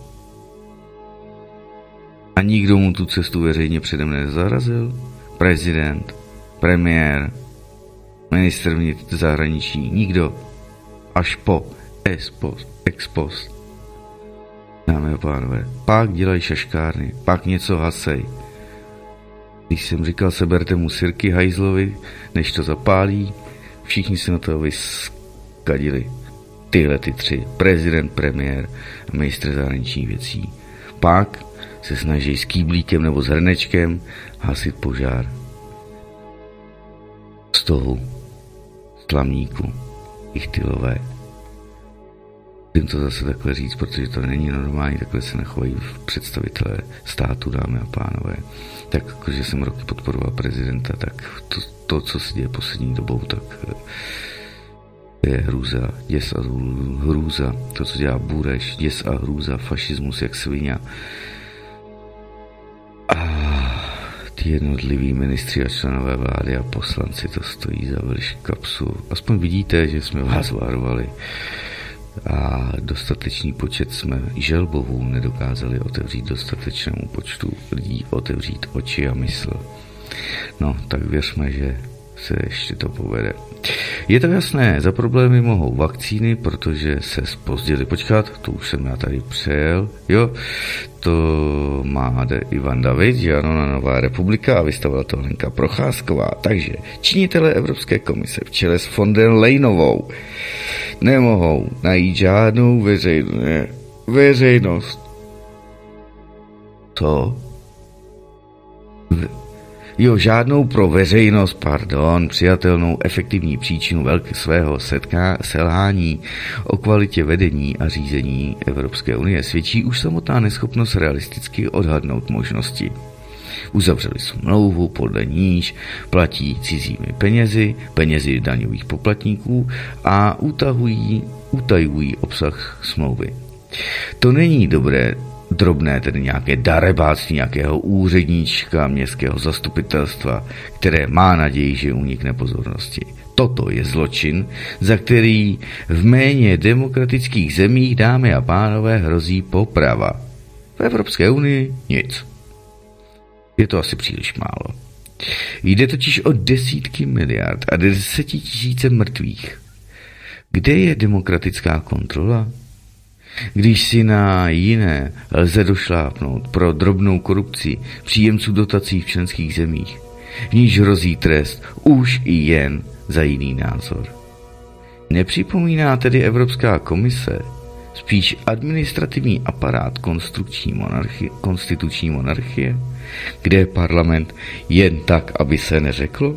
a nikdo mu tu cestu veřejně předem nezarazil? Prezident, premiér, ministr zahraničí, nikdo. Až po ex post. Dámy a pánové, pak dělají šaškárny, pak něco hasej. Když jsem říkal, seberte mu sirky hajzlovi, než to zapálí, všichni se na to vyskadili. Tyhle ty tři, prezident, premiér a ministr zahraničních věcí. Pak se snaží s kýblíkem nebo s hrnečkem hasit požár. Z toho slamníku Ichtylové. Můžu to zase takhle říct, protože to není normální, takhle se nechovají představitelé státu, dámy a pánové. Tak jakože jsem roky podporoval prezidenta, tak to co se děje poslední dobou, tak je hrůza, děs a hrůza. To, co dělá Bureš, děs a hrůza, fašismus jak svině. jednotliví ministři a členové vlády a poslanci to stojí za velší kapsu. Aspoň vidíte, že jsme vás varovali a dostatečný počet jsme želbohů nedokázali otevřít dostatečnému počtu lidí, otevřít oči a mysl. No, tak věřme, že se ještě to povede. Je to jasné, za problémy mohou vakcíny, protože se zpozdily. Počkat, to už jsem já tady přejel. Jo, to má Ivan David, že ano, na Nová republika a vystavila to Lenka Procházková. Takže činitelé Evropské komise v čele s von der Leyenovou nemohou najít žádnou veřejnost. Co? Žádnou pro veřejnost, přijatelnou efektivní příčinu svého selhání o kvalitě vedení a řízení Evropské unie svědčí už samotná neschopnost realisticky odhadnout možnosti. Uzavřeli smlouvu, podle níž platí cizími penězi daňových poplatníků a utajují obsah smlouvy. To není drobné, tedy nějaké darebáctví nějakého úředníčka městského zastupitelstva, které má naději, že unikne pozornosti. Toto je zločin, za který v méně demokratických zemích, dámy a pánové, hrozí poprava. V Evropské unii nic. Je to asi příliš málo. Jde totiž o desítky miliard a 10 000 mrtvých. Kde je demokratická kontrola? Když si na jiné lze došlápnout pro drobnou korupci příjemců dotací v členských zemích, v níž hrozí trest už i jen za jiný názor. Nepřipomíná tedy Evropská komise spíš administrativní aparát konstituční monarchie, kde je parlament jen tak, aby se neřeklo?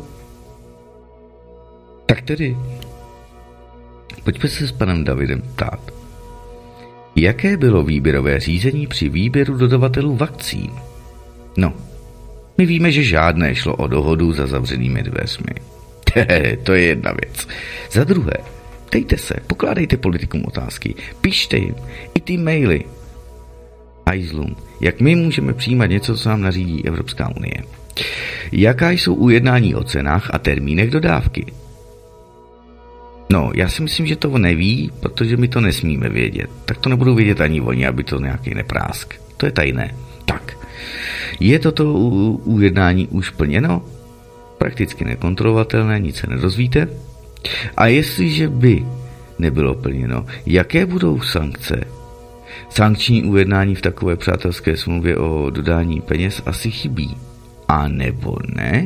Tak tedy, pojďme se s panem Davidem ptát. Jaké bylo výběrové řízení při výběru dodavatelů vakcín? No, my víme, že žádné, šlo o dohodu za zavřenými dveřmi. To je jedna věc. Za druhé, ptejte se, pokládejte politikům otázky, pište jim i ty maily. Hajzlům, jak my můžeme přijímat něco, co nám nařídí Evropská unie? Jaká jsou ujednání o cenách a termínech dodávky? No, já si myslím, že to neví, protože my to nesmíme vědět. Tak to nebudou vědět ani oni, aby to nějaký neprásk. To je tajné. Tak, je toto ujednání už plněno? Prakticky nekontrolovatelné, nic se nedozvíte. A jestliže by nebylo plněno, jaké budou sankce? Sankční ujednání v takové přátelské smlouvě o dodání peněz asi chybí. A nebo ne?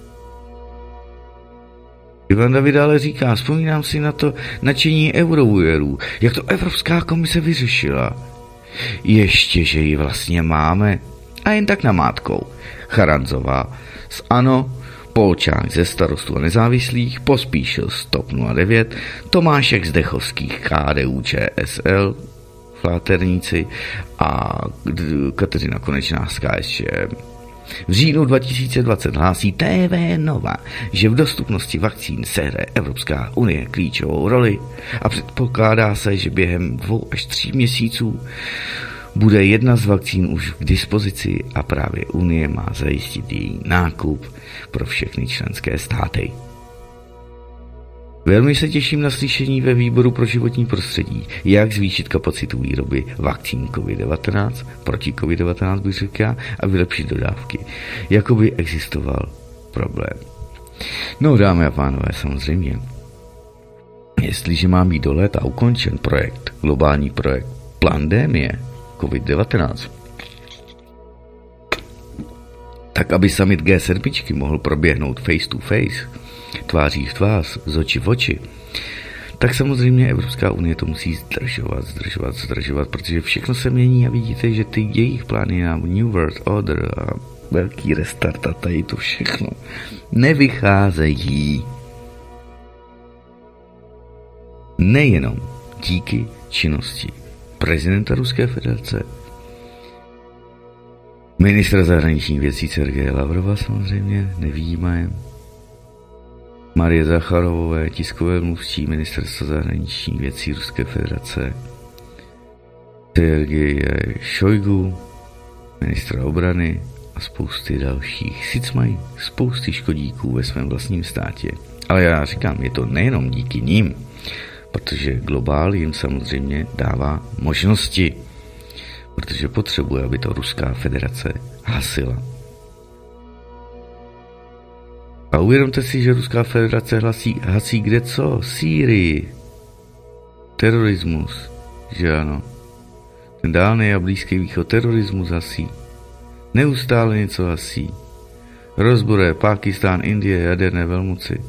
Ivan David dále říká, vzpomínám si na to nadšení eurověrů, jak to Evropská komise vyřešila. Ještě, že ji vlastně máme. A jen tak namátkou. Charanzová z ANO, Polčák ze Starostů a nezávislých, Pospíšil z TOP 09, Tomášek z Dechovských KDU ČSL, Fláterníci a Kateřina Konečná z KSČM. V říjnu 2020 hlásí TV Nova, že v dostupnosti vakcín sehraje Evropská unie klíčovou roli a předpokládá se, že během 2 až 3 měsíců bude jedna z vakcín už k dispozici a právě Unie má zajistit její nákup pro všechny členské státy. Velmi se těším na slyšení ve výboru pro životní prostředí, jak zvýšit kapacitu výroby vakcín COVID-19, proti COVID-19 bych řekl já, a vylepšit dodávky, jako by existoval problém. No, dámy a pánové, samozřejmě, jestliže má být do léta ukončen globální projekt pandemie COVID-19, tak aby summit G7 mohl proběhnout face to face, tváří v tvář, z oči v oči, tak samozřejmě Evropská unie to musí zdržovat, protože všechno se mění a vidíte, že ty jejich plány na New World Order a velký restart a tady to všechno nevycházejí. Nejenom díky činnosti prezidenta Ruské federace, ministra zahraničních věcí Sergeje Lavrova samozřejmě, nevyjímajem, Marie Zacharovové, tiskové mluvčí ministerstva zahraničních věcí Ruské federace, Sergeje Šojgu, ministra obrany a spousty dalších. Sice mají spousty škodíků ve svém vlastním státě, ale já říkám, je to nejenom díky nim, protože globál jim samozřejmě dává možnosti, protože potřebuje, aby to Ruská federace hasila. A uvědomte si, že Ruská federace hasí kde co? Sýrii. Terorismus. Že ano. Ten dálný a Blízký východ terorismus hasí. Neustále něco hasí. Rozboruje Pákistán, Indie, jaderné velmoci.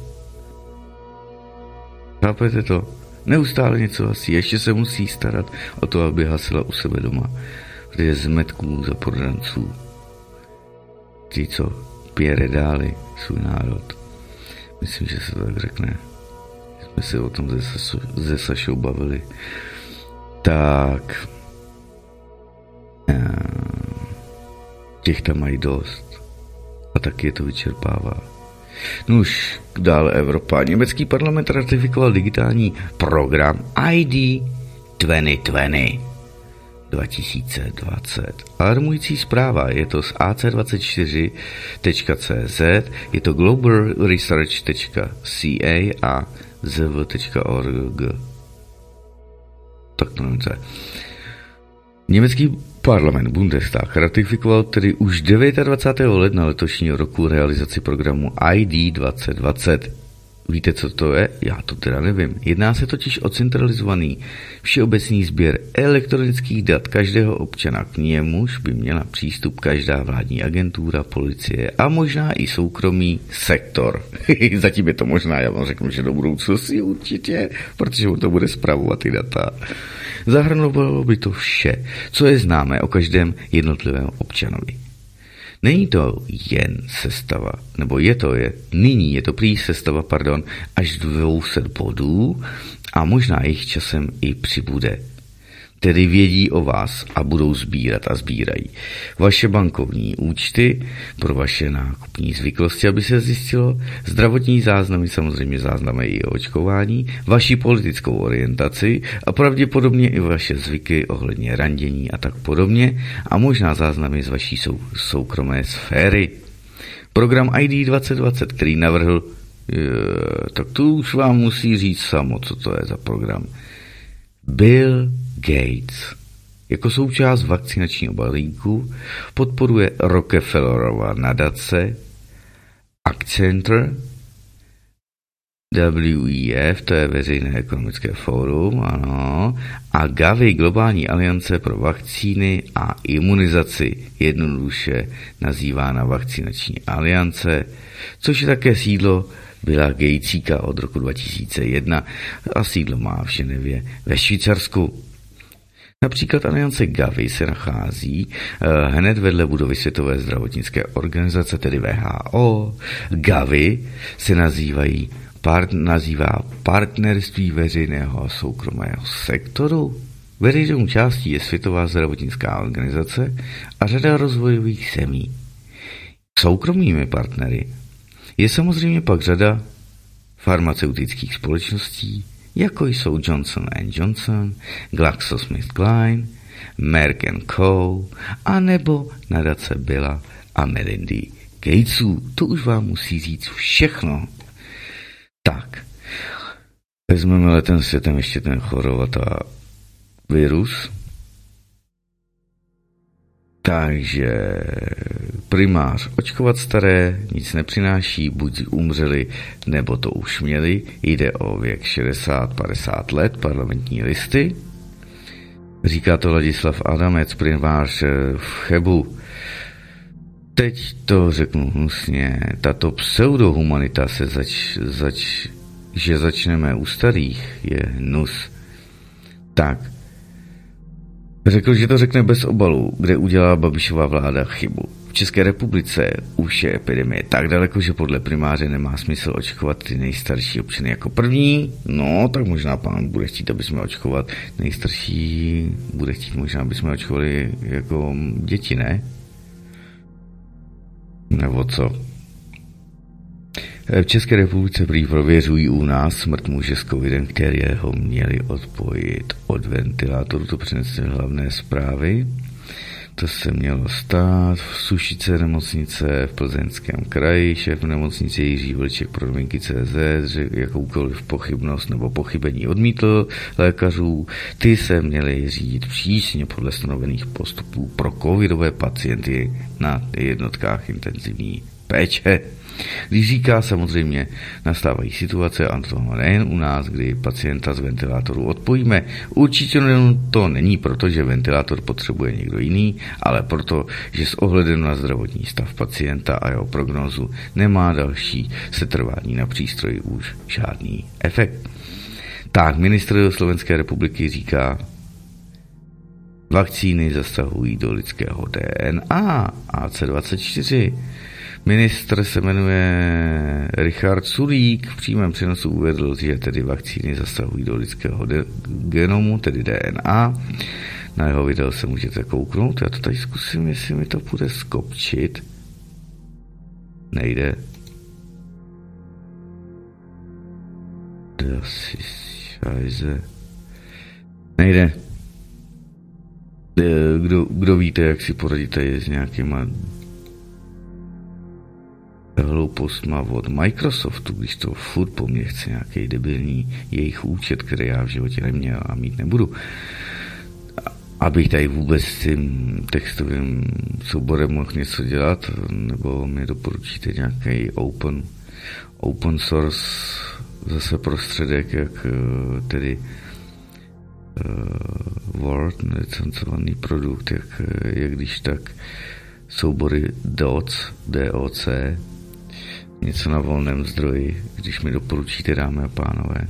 Chápete to? Neustále něco hasí. Ještě se musí starat o to, aby hasila u sebe doma. Protože zmetků za prodanců. Ti, co pěre dáli svůj národ. Myslím, že se to tak řekne. Jsme se o tom se Sašou bavili. Tak těch tam mají dost. A taky je to vyčerpává. No už dále Evropa. Německý parlament ratifikoval digitální program ID 2020. Alarmující zpráva, je to z ac24.cz, je to globalresearch.ca a zv.org. Tak to nevím, co je. Německý parlament Bundestag ratifikoval tedy už 29. ledna letošního roku realizaci programu ID 2020. Víte, co to je? Já to teda nevím. Jedná se totiž o centralizovaný všeobecný sběr elektronických dat každého občana. K němuž by měla přístup každá vládní agentura, policie a možná i soukromý sektor. Zatím je to možná, já vám řeknu, že do budoucnosti určitě, protože on to bude spravovat ty data. Zahrnovalo by to vše, co je známé o každém jednotlivém občanovi. Není to jen sestava, nebo nyní je to prý sestava, až 200 bodů a možná jich časem i přibude. Tedy vědí o vás a budou sbírat a sbírají vaše bankovní účty pro vaše nákupní zvyklosti, aby se zjistilo, zdravotní záznamy, samozřejmě záznamy i o očkování, vaši politickou orientaci a pravděpodobně i vaše zvyky ohledně randění a tak podobně a možná záznamy z vaší soukromé sféry. Program ID 2020, který navrhl, tak to už vám musí říct samo, co to je za program. Bill Gates jako součást vakcinačního balíku podporuje Rockefellerova nadace, Accenture, WEF, to je veřejné ekonomické fórum, ano, a Gavi, globální aliance pro vakcíny a imunizaci, jednoduše nazývána vakcinační aliance, což je také sídlo Billa Gatesíka od roku 2001 a sídlo má v Ženevě ve Švýcarsku. Například aliance Gavi se nachází hned vedle budovy Světové zdravotnické organizace, tedy WHO. Gavi se nazývá partnerství veřejného a soukromého sektoru. Veřejnou částí je Světová zdravotnická organizace a řada rozvojových zemí. Soukromými partnery je samozřejmě pak řada farmaceutických společností, jako jsou Johnson & Johnson, GlaxoSmithKline, Merck & Co. a nebo nadace Billa a Melindy Gatesů. To už vám musí říct všechno. Tak, vezmeme letem světem ještě ten chorovatá virus. Takže primář očkovat staré nic nepřináší, buď umřeli, nebo to už měli. Jde o věk 60-50 let, parlamentní listy. Říká to Ladislav Adamec, primář v Chebu. Teď to řeknu hnusně, tato pseudohumanita že začneme u starých, je hnus. Tak, řekl, že to řekne bez obalu, kde udělala Babišova vláda chybu. V České republice už je epidemie tak daleko, že podle primáře nemá smysl očkovat ty nejstarší občany jako první. No, tak možná pán bude chtít, aby jsme očkovat nejstarší, bude chtít možná, aby jsme očkovali jako děti, ne? Nebo co? V České republice prý prověřují u nás smrt muže s covidem, kterého měli odpojit od ventilátoru, to přinesly hlavné zprávy. To se mělo stát v Sušice nemocnice v Plzeňském kraji. Šéf nemocnice Jiří Vlček pro Novinky.cz, že jakoukoliv pochybnost nebo pochybení odmítl lékařů. Ty se měly řídit přísně podle stanovených postupů pro covidové pacienty na jednotkách intenzivní péče. Když říká, samozřejmě nastávají situace, a to nejen u nás, kdy pacienta z ventilátoru odpojíme. Určitě to není proto, že ventilátor potřebuje někdo jiný, ale proto, že s ohledem na zdravotní stav pacienta a jeho prognózu nemá další setrvání na přístroji už žádný efekt. Tak, ministr Slovenské republiky říká, vakcíny zasahují do lidského DNA, AC24. Ministr se jmenuje Richard Sulík, v přímém přenosu uvedl, že tedy vakcíny zasahují do lidského genomu, tedy DNA. Na jeho video se můžete kouknout, já to tady zkusím, jestli mi to bude skopčit. Nejde. Asi šajze. Nejde. Kdo víte, jak si poradíte s nějakýma hloupostma od Microsoftu, když to furt po mně chce nějaký debilní jejich účet, který já v životě neměl a mít nebudu. Abych tady vůbec s tím textovým souborem mohl něco dělat, nebo mi doporučíte nějaký open source zase prostředek, jak tedy Word, nelicencovaný produkt, jak když tak soubory DOC, něco na volném zdroji, když mi doporučíte, dámy a pánové,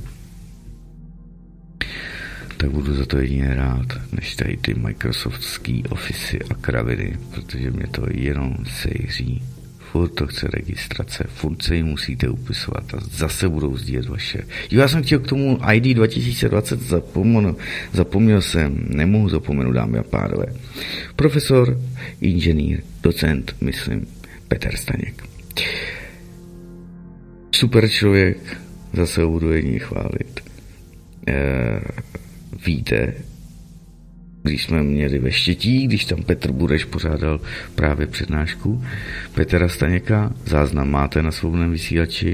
tak budu za to jedině rád, než tady ty Microsoftský ofisy a kraviny, protože mě to jenom sejří. Furt to chce registrace, furt se jim musíte upisovat a zase budou sdílet vaše. Já jsem chtěl k tomu ID 2020 zapomněl jsem, nemohu zapomenout, dámy a pánové. Profesor, inženýr, docent, myslím, Petr Staněk. Super člověk, zase ho budu jedině chválit. Víte, když jsme měli ve Štětí, když tam Petr Bureš pořádal právě přednášku Petra Staněka, záznam máte na svobodném vysílači,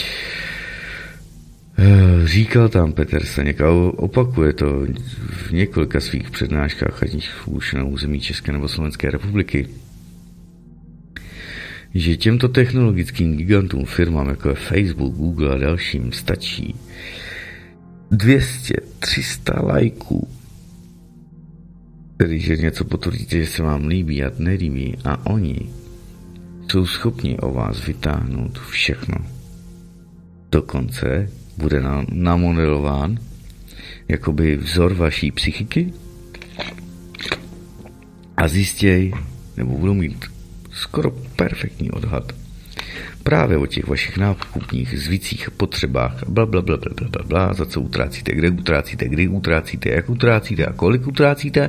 říkal tam Petr Staněk a opakuje to v několika svých přednáškách, ať už na území České nebo Slovenské republiky, že těmto technologickým gigantům, firmám jako je Facebook, Google a dalším stačí 200-300 lajků, tedy že něco potvrdíte, že se vám líbí a nelíbí, a oni jsou schopni o vás vytáhnout všechno. Dokonce bude namodelován jakoby vzor vaší psychiky a zjistěj, nebo budou mít skoro perfektní odhad právě o těch vašich nákupních zvicích, potřebách, blablabla, za co utrácíte, kde utrácíte, kdy utrácíte, jak utrácíte a kolik utrácíte,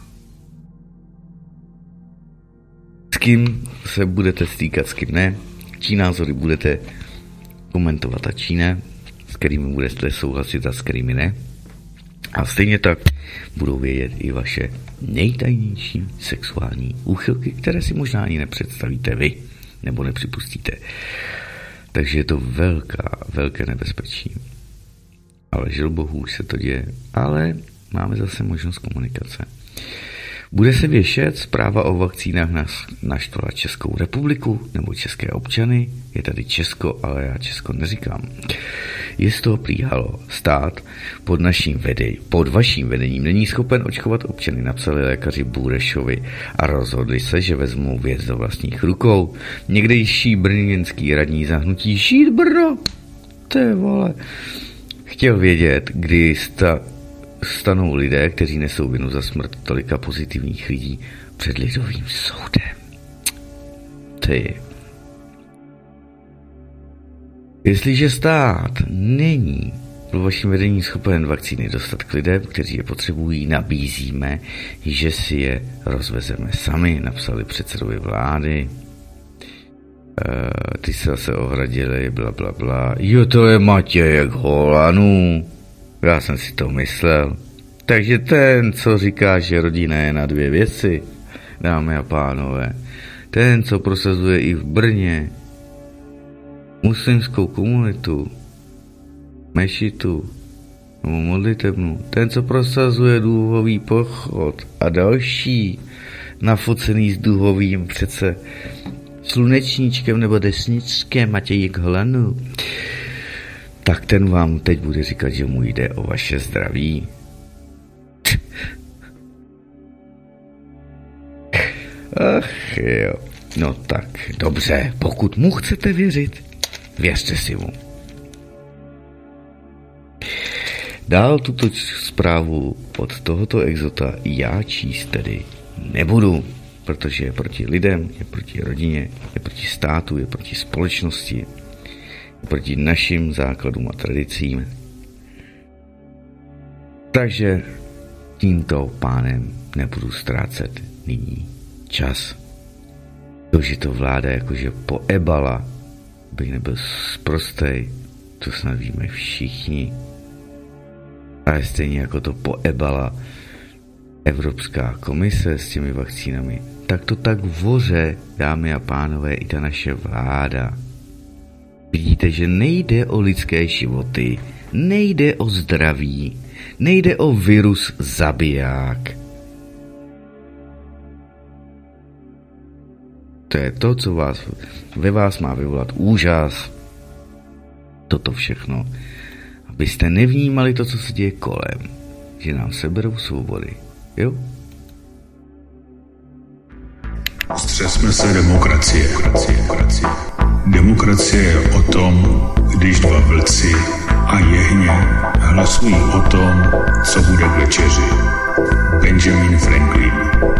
s kým se budete stýkat, s kým ne, čí názory budete komentovat a čí ne, s kterými budete souhlasit a s kterými ne. A stejně tak budou vědět i vaše nejtajnější sexuální úchylky, které si možná ani nepředstavíte vy, nebo nepřipustíte. Takže je to velké nebezpečí. Ale žil bohu, už se to děje. Ale máme zase možnost komunikace. Bude se věšet zpráva o vakcínách naštvala Českou republiku nebo české občany. Je tady Česko, ale já Česko neříkám. Je z toho plíhalo. Stát pod vaším vedením není schopen očkovat občany, napsali lékaři Burešovi a rozhodli se, že vezmou věc do vlastních rukou. Někdejší brněnský radní za hnutí Žít Brno, ty vole, chtěl vědět, kdy stanou lidé, kteří nesou vinu za smrt tolika pozitivních lidí před lidovým soudem. Ty. Jestliže stát není pro vaším vedení schopen vakcíny dostat k lidem, kteří je potřebují, nabízíme, že si je rozvezeme sami, napsali předsedovi vlády. Ty se zase ohradili, blablabla. Jo, to je Matějek Holanů. Já jsem si to myslel. Takže ten, co říká, že rodina je na dvě věci, dámy a pánové. Ten, co prosazuje i v Brně muslimskou komunitu, mešitu nebo modlitebnu, ten, co prosazuje duhový pochod a další nafocený s duhovým přece slunečníčkem nebo desničkem Matějek Hlanu, tak ten vám teď bude říkat, že mu jde o vaše zdraví. Ach jo, no tak, dobře, pokud mu chcete věřit, věřte si mu. Dál tuto zprávu od tohoto exota já číst tedy nebudu, protože je proti lidem, je proti rodině, je proti státu, je proti společnosti, je proti našim základům a tradicím. Takže tímto pánem nebudu ztrácet nyní čas. To, že to vláda jakože poebala, bych nebyl sprostej, to snad víme všichni. Ale stejně jako to poebala Evropská komise s těmi vakcínami, tak to tak voře, dámy a pánové, i ta naše vláda. Vidíte, že nejde o lidské životy, nejde o zdraví, nejde o virus zabiják. To je to, co ve vás má vyvolat úžas. Toto všechno. Abyste nevnímali to, co se děje kolem. Že nám seberou svobody. Jo? Střesme se demokracie. Demokracie je o tom, když dva vlci a jehně hlasují o tom, co bude k večeři. Benjamin Franklin.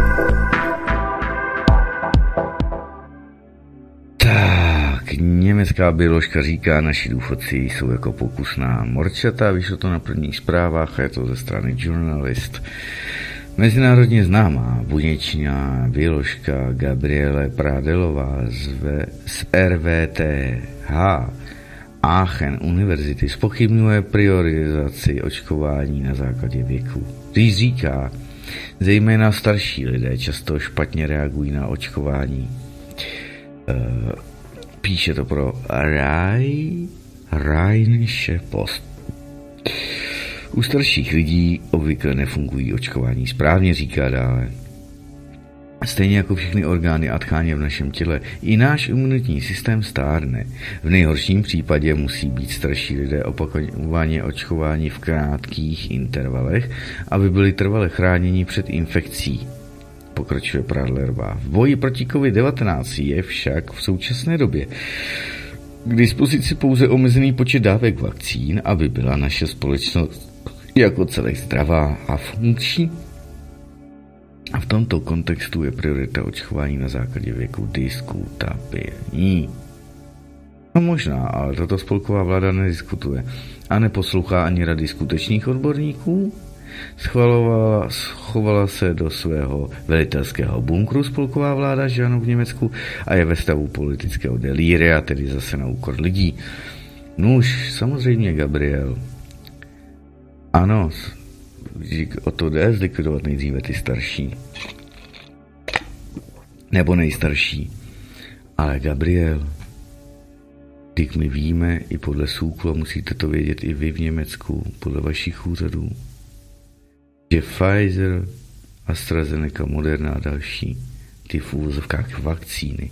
Tak, německá bioložka říká, naši důchodci jsou jako pokusná morčata, vyšlo to na prvních zprávách a je to ze strany Journalist. Mezinárodně známá buněčná bioložka Gabriele Pradelová z RVTH Aachen univerzity zpochybňuje prioritizaci očkování na základě věku. Když říká, zejména starší lidé často špatně reagují na očkování. Píše to pro Rheinische Post. U starších lidí obvykle nefungují očkování správně, říká dále. Stejně jako všechny orgány a tkáně v našem těle, i náš imunitní systém stárne. V nejhorším případě musí být starší lidé opakovaně očkováni v krátkých intervalech, aby byli trvale chráněni před infekcí. Pokračuje Pradlerová. V boji proti COVID-19 je však v současné době k dispozici pouze omezený počet dávek vakcín, aby byla naše společnost jako celek zdravá a funkční. A v tomto kontextu je priorita očkování na základě věku diskutabilní. No možná, ale tato spolková vláda nediskutuje a neposlouchá ani rady skutečných odborníků. Schovala se do svého velitelského bunkru spolková vláda Žánu v Německu a je ve stavu politického delíria, tedy zase na úkor lidí. Nuž, samozřejmě Gabriel. Ano, o to jde zlikvidovat nejdříve ty starší. Nebo nejstarší. Ale Gabriel, když my víme, i podle SÚKLu, musíte to vědět i vy v Německu, podle vašich úřadů, že Pfizer, AstraZeneca, Moderna a další, ty v úvozovkách vakcíny,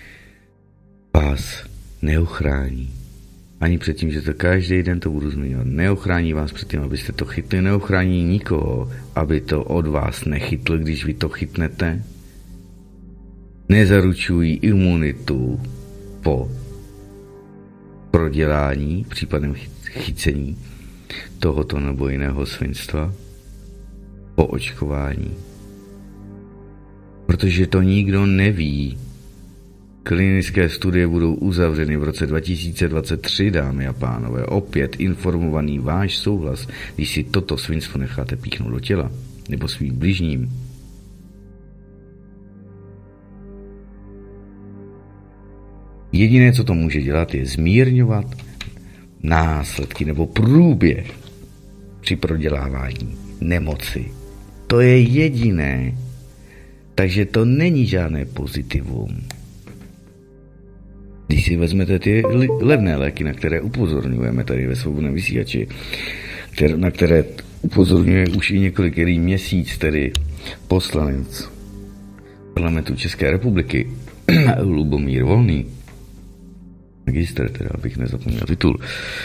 vás neochrání. Ani předtím, že to každý den to budu zmiňovat. Neochrání vás před tím, abyste to chytli. Neochrání nikoho, aby to od vás nechytl, když vy to chytnete. Nezaručují imunitu po prodělání, případem chycení tohoto nebo jiného svinstva. Po očkování. Protože to nikdo neví. Klinické studie budou uzavřeny v roce 2023, dámy a pánové. Opět informovaný váš souhlas, když si toto svinstvo necháte píchnout do těla. Nebo svým bližním. Jediné, co to může dělat, je zmírňovat následky nebo průběh při prodělávání nemoci. To je jediné. Takže to není žádné pozitivum. Když si vezmete ty levné léky, na které upozorňujeme tady ve Svobodném vysílači, na které upozorňuje už i několikrý měsíc, tedy poslanec parlamentu České republiky Lubomír Volný, magister, teda abych nezapomněl titul,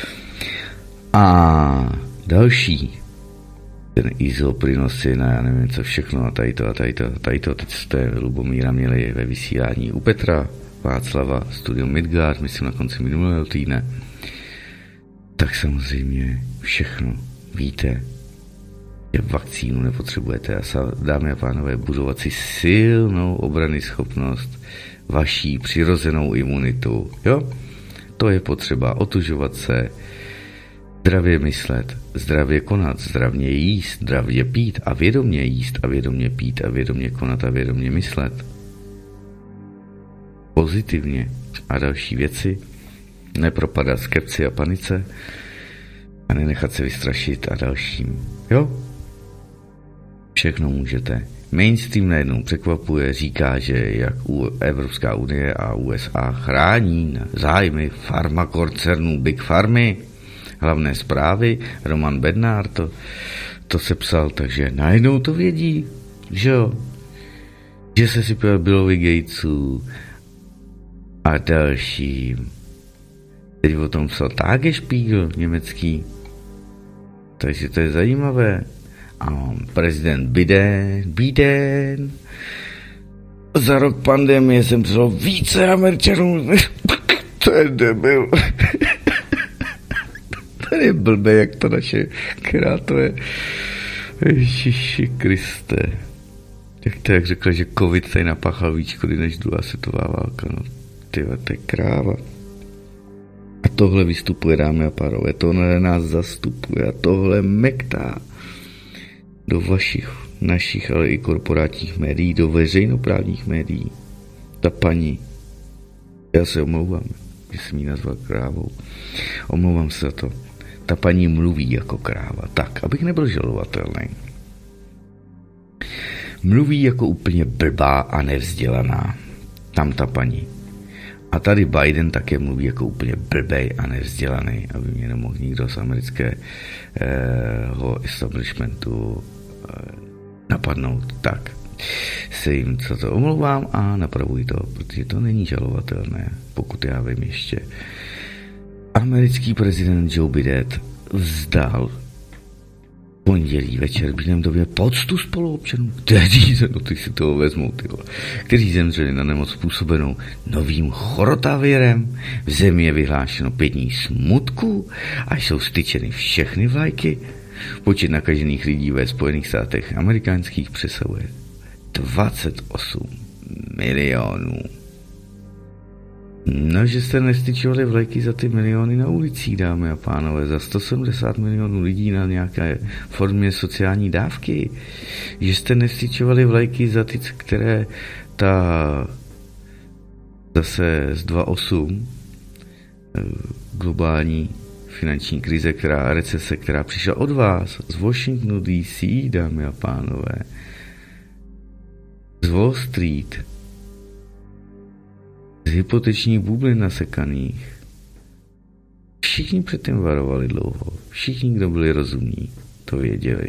a další, ten Isoprinosin a já nevím co všechno a tady to, teď jste Lubomíra měli ve vysílání u Petra Václava, Studio Midgard, myslím na konci minulého týdne, tak samozřejmě všechno víte, že vakcínu nepotřebujete a dámy a pánové, budovat si silnou obrany schopnost, vaší přirozenou imunitu, jo? To je potřeba, otužovat se, zdravě myslet, zdravě konat, zdravě jíst, zdravě pít a vědomě jíst a vědomě pít a vědomě konat a vědomě myslet. Pozitivně a další věci, nepropadat skepci a panice a nenechat se vystrašit a dalším. Jo? Všechno můžete. Mainstream najednou překvapuje, říká, že jak Evropská unie a USA chrání zájmy farmakoncernů Big Pharmy, hlavné zprávy, Roman Bednář to sepsal, takže najednou to vědí, že jo? Že se sypuje Billovi Gatesů a dalším. Teď o tom psal Tagesspiegel německý. Takže to je zajímavé. A prezident Biden za rok pandemie jsem přijel více Američanů. To je debil. To je blbé, jak to naše, která to je. Ježiši Kriste. Jak to, jak řekla, že covid tady napáchal víc škody než druhá světová válka. No, tyhle, to je kráva. A tohle vystupuje, dámy a pánové, tohle nás zastupuje a tohle mektá do vašich, našich, ale i korporátních médií, do veřejnoprávních médií. Ta paní, já se omlouvám, že jsem jí nazval krávou, omlouvám se za to, ta paní mluví jako kráva, tak, abych nebyl žalovatelný. Mluví jako úplně blbá a nevzdělaná, tam ta paní. A tady Biden také mluví jako úplně blbej a nevzdělaný, aby mě nemohl nikdo z amerického establishmentu napadnout. Tak se jim za to omlouvám a napravuji to, protože to není žalovatelné, pokud já vím ještě. Americký prezident Joe Biden vzdal pondělí večer během době poctu spoluobčanů, kteří si toho vezmou, kteří zemřeli na nemoc způsobenou novým chorotavirem. V zemi je vyhlášeno 5 dní smutku a jsou styčeny všechny vlajky. Počet nakažených lidí ve Spojených státech amerických přesahuje 28 milionů. No, že jste nestyčovali vlajky za ty miliony na ulicích, dámy a pánové, za 170 milionů lidí na nějaké formě sociální dávky. Že jste nestyčovali vlajky za ty, které ta zase z 2.8 globální finanční krize, recese, která přišla od vás, z Washingtonu DC, dámy a pánové, z Wall Street, z hypotečních bublin nasekaných. Všichni předtím varovali dlouho. Všichni, kdo byli rozumní, to věděli.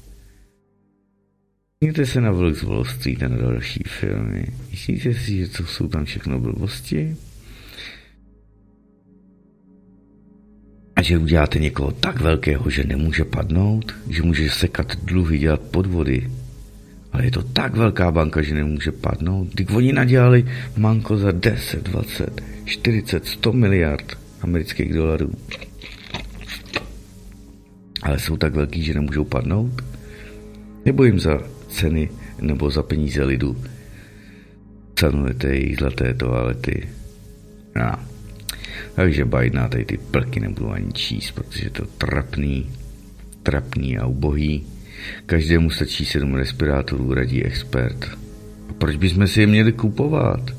Mějte se na Vlk z Wall Street a na další filmy. Myslíte si, že to jsou tam všechno blbosti? A že uděláte někoho tak velkého, že nemůže padnout? Že může sekat dluhy, dělat podvody? Ale je to tak velká banka, že nemůže padnout. Když oni nadělali manko za 10, 20, 40, 100 miliard amerických dolarů. Ale jsou tak velký, že nemůžou padnout? Nebo jim za ceny nebo za peníze lidu sanujete jejich zlaté toalety? No. Takže Bidena tady ty plky nebudu ani číst, protože je to trapný a ubohý. Každému stačí 7 respirátorů, radí expert. A proč bychom si je měli kupovat?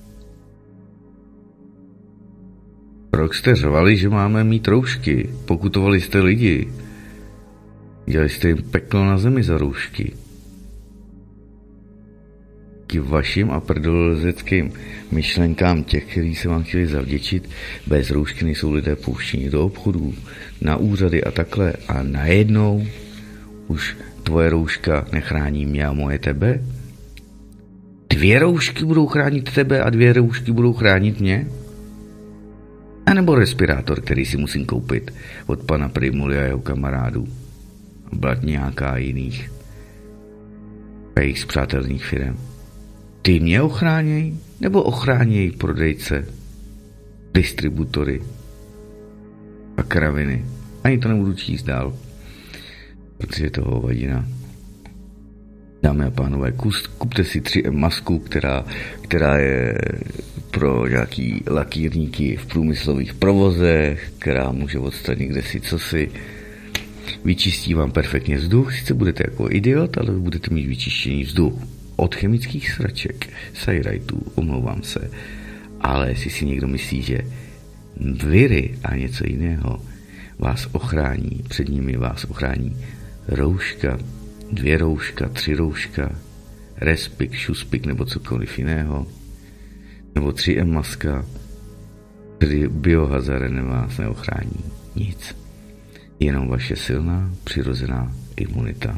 Rok jste řvali, že máme mít roušky. Pokutovali jste lidi. Dělali jste jim peklo na zemi za roušky. díky vašim a prdolozeckým myšlenkám těch, kteří se vám chtěli zavděčit, bez roušky nejsou lidé pouštěni do obchodů, na úřady a takhle a najednou už tvoje rouška nechrání mě a moje tebe? 2 roušky budou chránit tebe a 2 roušky budou chránit mě? A nebo respirátor, který si musím koupit od pana Primuly a jeho kamarádů. Blatňáka a jiných. A jejich spřátelných firem. Ty mě ochráněj, nebo ochráněj prodejce, distributory a kraviny. Ani to nebudu číst dál, protože je to hovadina. Dámy a pánové, kupte si 3M masku, která je pro nějaký lakírníky v průmyslových provozech, která může odstranit kdesi cosi. Vyčistí vám perfektně vzduch, sice budete jako idiot, ale budete mít vyčištěný vzduch od chemických sraček, sajrajtů, omlouvám se. Ale jestli si někdo myslí, že viry a něco jiného vás ochrání, před nimi vás ochrání rouška, 2 rouška, 3 rouška, respik, šuspik nebo cokoliv jiného, nebo 3M maska, biohazard vás neochrání nic. Jenom vaše silná, přirozená imunita.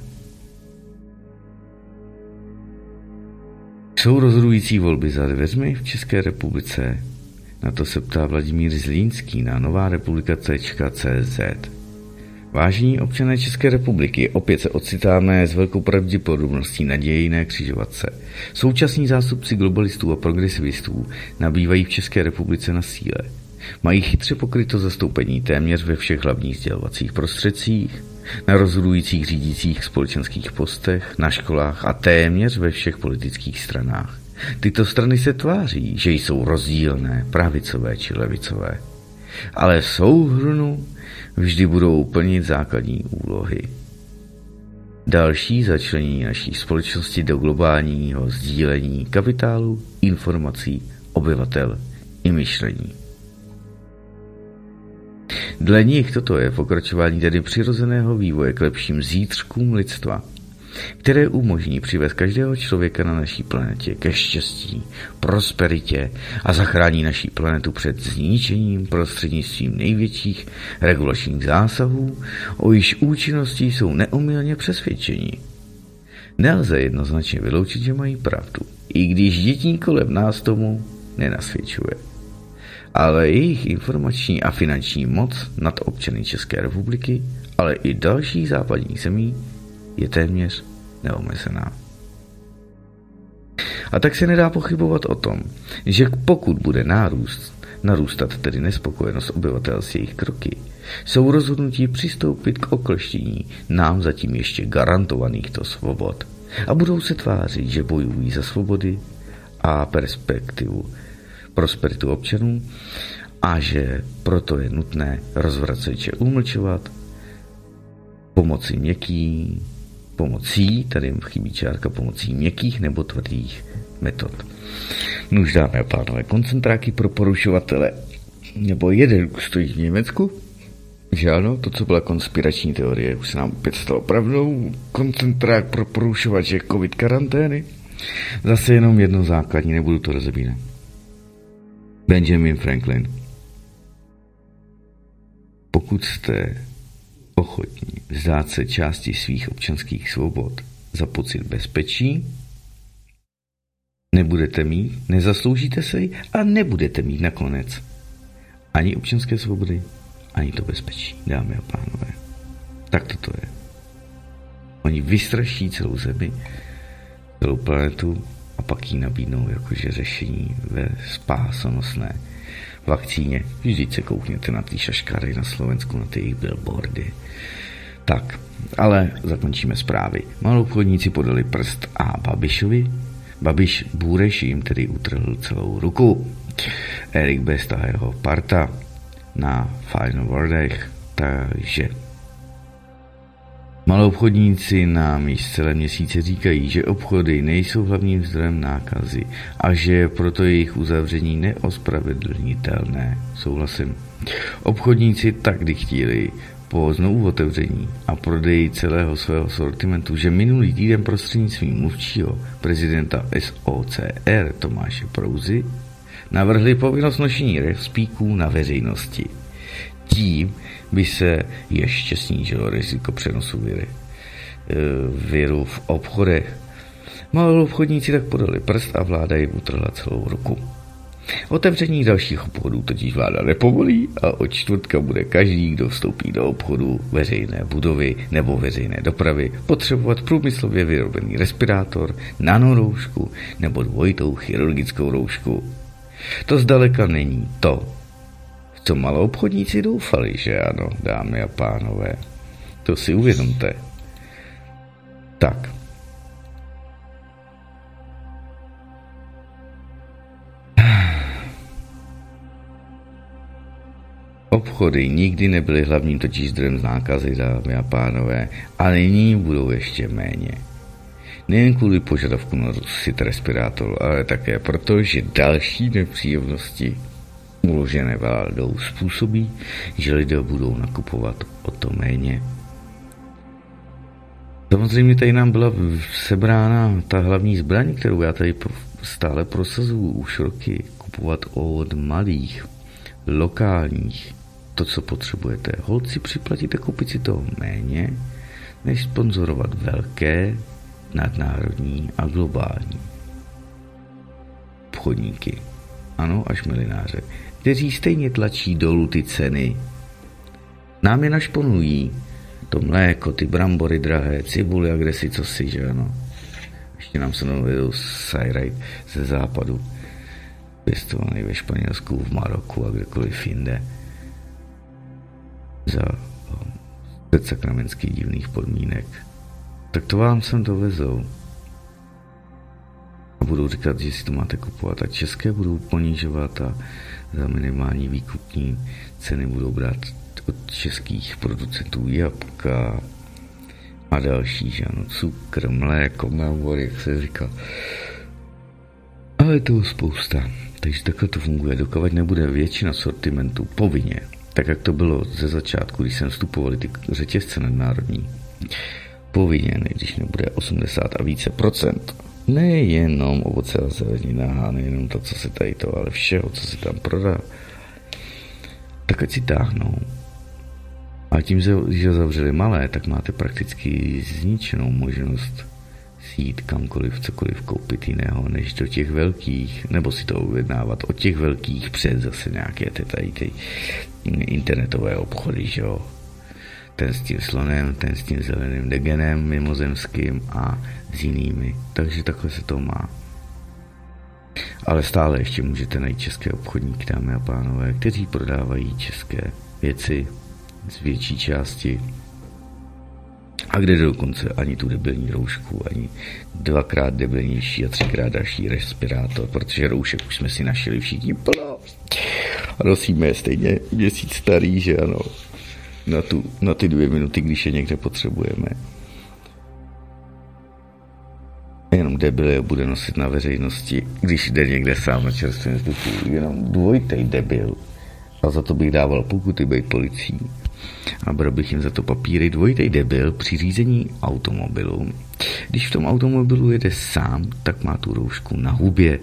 Jsou rozhodující volby za dveřmi v České republice? Na to se ptá Vladimír Zlínský na novarepublika.cz. Vážení občané České republiky, opět se ocitáme s velkou pravděpodobností na dějinné křižovatce. Současní zástupci globalistů a progresivistů nabývají v České republice na síle. Mají chytře pokryto zastoupení téměř ve všech hlavních sdělovacích prostředcích, na rozhodujících řídících společenských postech, na školách a téměř ve všech politických stranách. Tyto strany se tváří, že jsou rozdílné, pravicové či levicové. Ale v souhrnu vždy budou plnit základní úlohy. Další začlenění naší společnosti do globálního sdílení kapitálu, informací, obyvatel i myšlení. Dle nich toto je pokračování tedy přirozeného vývoje k lepším zítřkům lidstva, které umožní přivést každého člověka na naší planetě ke štěstí, prosperitě a zachrání naší planetu před zničením prostřednictvím největších regulačních zásahů, o již účinnosti jsou neomylně přesvědčení. Nelze jednoznačně vyloučit, že mají pravdu, i když dětí kolem nás tomu nenasvědčuje. Ale jejich informační a finanční moc nad občany České republiky, ale i dalších západních zemí je téměř neomezená. A tak se nedá pochybovat o tom, že pokud bude narůstat tedy nespokojenost obyvatel s jejich kroky, jsou rozhodnutí přistoupit k okleštění nám zatím ještě garantovanýchto svobod a budou se tvářit, že bojují za svobody a prosperitu občanů a že proto je nutné rozvraceče umlčovat, pomocí, tady chybí čárka, pomocí měkkých nebo tvrdých metod. Nuž, dámy a pánové, koncentráky pro porušovatele, nebo jeden stojí v Německu, že ano, to, co byla konspirační teorie, už se nám opět stalo pravdou, koncentrák pro porušovače covid karantény, zase jenom jedno základní, nebudu to rozebírat. Benjamin Franklin. Pokud jste ochotní vzdát se části svých občanských svobod za pocit bezpečí, nezasloužíte se ji a nebudete mít nakonec ani občanské svobody, ani to bezpečí, dámy a pánové. Tak toto je. Oni vystraší celou zemi, celou planetu a pak jí nabídnou jakože řešení ve spásonosné vakcíně. Vždyť se koukněte na ty šaškáry na Slovensku, na ty jejich billboardy. Tak, ale zakončíme zprávy. Maloobchodníci podali prst a Babišovi. Babiš Bůreš jim tedy utrhl celou ruku. Erik Best a jeho parta na Final Wordech, takže maloobchodníci nám již celé měsíce říkají, že obchody nejsou hlavním zdrojem nákazy a že je proto jejich uzavření neospravedlnitelné. Souhlasím. Obchodníci tak chtěli po znovu otevření a prodeji celého svého sortimentu, že minulý týden prostřednictvím mluvčího prezidenta SOCR Tomáše Prouzy navrhli povinnost nošení respíků na veřejnosti. Tím by se ještě snížilo riziko přenosu viru v obchodech. Malou obchodníci tak podali prst a vláda jim utrhla celou ruku. Otevření dalších obchodů totiž vláda nepovolí a od čtvrtka bude každý, kdo vstoupí do obchodu, veřejné budovy nebo veřejné dopravy, potřebovat průmyslově vyrobený respirátor, nanoroušku nebo dvojitou chirurgickou roušku. To zdaleka není to, co maloobchodníci doufali, že ano, dámy a pánové. To si uvědomte. Tak. Obchody nikdy nebyly hlavním totiž zdrojem nákazy, dámy a pánové, a nyní budou ještě méně. Nejen kvůli požadavku nosit respirátor, ale také proto, že další nepříjemnosti uložené vládou způsobí, že lidé budou nakupovat o to méně. Samozřejmě tady nám byla sebrána ta hlavní zbraň, kterou já tady stále prosazuju už roky, kupovat od malých, lokálních, to, co potřebujete. Holci připlatíte, koupit si toho méně, než sponzorovat velké, nadnárodní a globální obchodníky. Ano, až milináře, kteří stejně tlačí dolů ty ceny. Nám je našponují to mléko, ty brambory drahé, cibuly a kdesi cosi, že ano. Ještě nám se dovedou sajrajt ze západu, pěstovaný ve Španělsku, v Maroku a kdekoliv jinde. Za sakramenských divných podmínek. Tak to vám sem dovezou. A budou říkat, že si to máte kupovat. A české budou ponižovat a za minimální výkupní ceny budou brát od českých producentů jabka a další, že ano, cukr, mléko, nábor, jak se říká. Ale je toho spousta. Takže takhle to funguje. Dokud nebude většina sortimentu povinně, tak jak to bylo ze začátku, když jsem vstupovali ty řetězce nadnárodní, povinně, když nebude 80 a více procent, nejenom ovoce a zelenina, nejenom to, co se tady to, ale všeho, co se tam prodá, tak ať si táhnou. A tím, že zavřeli malé, tak máte prakticky zničenou možnost si jít kamkoliv, cokoliv koupit jiného, než do těch velkých, nebo si to uvědnávat od těch velkých před zase nějaké ty internetové obchody, že jo. Ten s tím slonem, ten s tím zeleným degenem mimozemským a s jinými. Takže takhle se to má. Ale stále ještě můžete najít české obchodníky, dámy a pánové, kteří prodávají české věci z větší části. A kde dokonce ani tu debilní roušku, ani 2x debilnější a 3x další respirátor, protože roušek už jsme si našli všichni plno. A nosíme je stejně měsíc starý, že ano, na ty 2 minuty, když je někde potřebujeme. Jenom debil bude nosit na veřejnosti, když jde někde sám na čerstvém vzduchu. Jenom dvojitej debil. A za to bych dával pokuty být policií. A bral bych jim za to papíry. Dvojitej debil při řízení automobilu. Když v tom automobilu jede sám, tak má tu roušku na hubě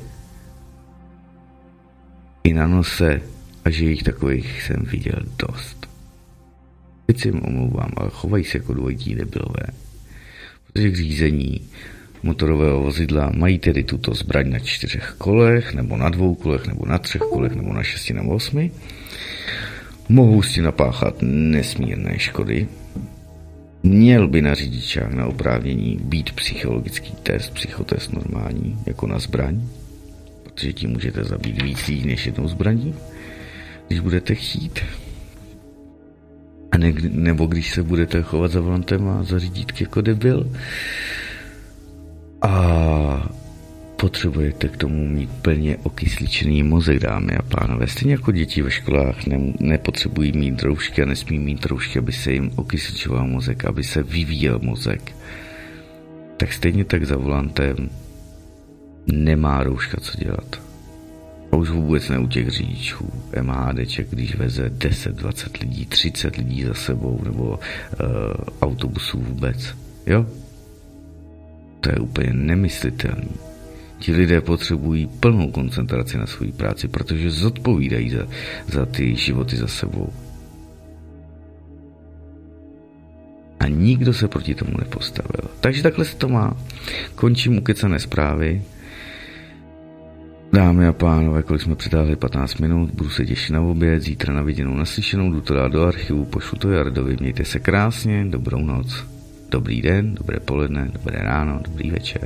i na nose, a že jich takových jsem viděl dost. Teď si jim omlouvám, ale chovají se jako dvojití debilové. Protože k řízení motorového vozidla mají tedy tuto zbraň na 4 kolech, nebo na 2 kolech, nebo na 3 kolech, nebo na 6 nebo 8. Mohou si napáchat nesmírné škody. Měl by na řidičách na oprávnění být psychologický test, psychotest normální, jako na zbraň, protože tím můžete zabít víc lidí než jednou zbraní, když budete chtít. A nebo když se budete chovat za volantem a za řídítky jako debil. A potřebujete k tomu mít plně okysličený mozek, dámy a pánové. Stejně jako děti ve školách nepotřebují mít roušky a nesmí mít roušky, aby se jim okysličoval mozek, aby se vyvíjel mozek. Tak stejně tak za volantem nemá rouška co dělat. A už vůbec ne u těch řidičů MHDček, když veze 10, 20 lidí, 30 lidí za sebou, nebo autobusů vůbec. Jo? To je úplně nemyslitelný. Ti lidé potřebují plnou koncentraci na svou práci, protože zodpovídají za ty životy za sebou. A nikdo se proti tomu nepostavil. Takže takhle se to má. Končím ukecané zprávy. Dámy a pánové, kolik jsme přitáhli 15 minut, budu se těšit na oběd, zítra na viděnou, naslyšenou, jdu to dát do archivu, pošlu to Jardovi, mějte se krásně, dobrou noc, dobrý den, dobré poledne, dobré ráno, dobrý večer.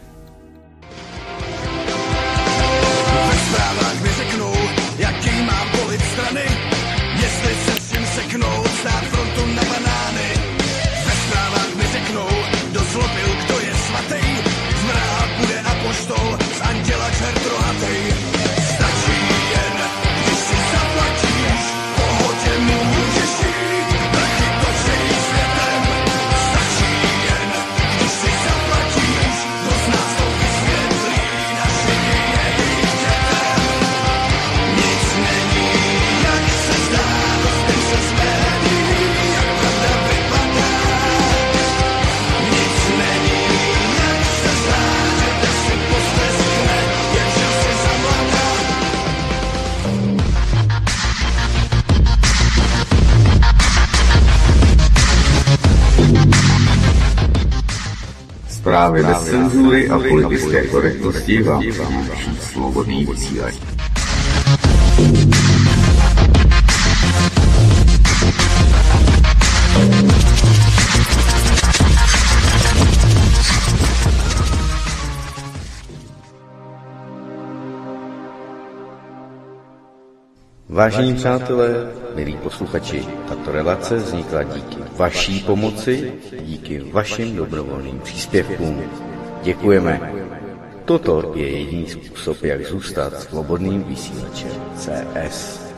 Ve zprávách mi řeknou, jaký mám volit strany, jestli se s tím seknout, stát frontu na banány. Ve zprávách mi řeknou, kdo zlobil, kdo je svatý, z mraha bude apoštol, z anděla čert rohatej. Stačí jen, když si zaplatíš, v pohodě můžeš jít, prachy točej světem. Stačí jen, když si zaplatíš, kdo z nás to vysvětlí, naši jejich dětem. Nic není, jak se zdá, rozpěl se z médií, jak pravda vypadá. Nic není, jak se zdá, že dnes si posleskne, jak žil si za mladá. Zprávy bez cenzury a politické korektnosti vám přináší Svobodný vysílač. Vážení přátelé, milí posluchači, tato relace vznikla díky vaší pomoci, díky vašim dobrovolným příspěvkům. Děkujeme. Toto je jediný způsob, jak zůstat svobodným vysílačem CS.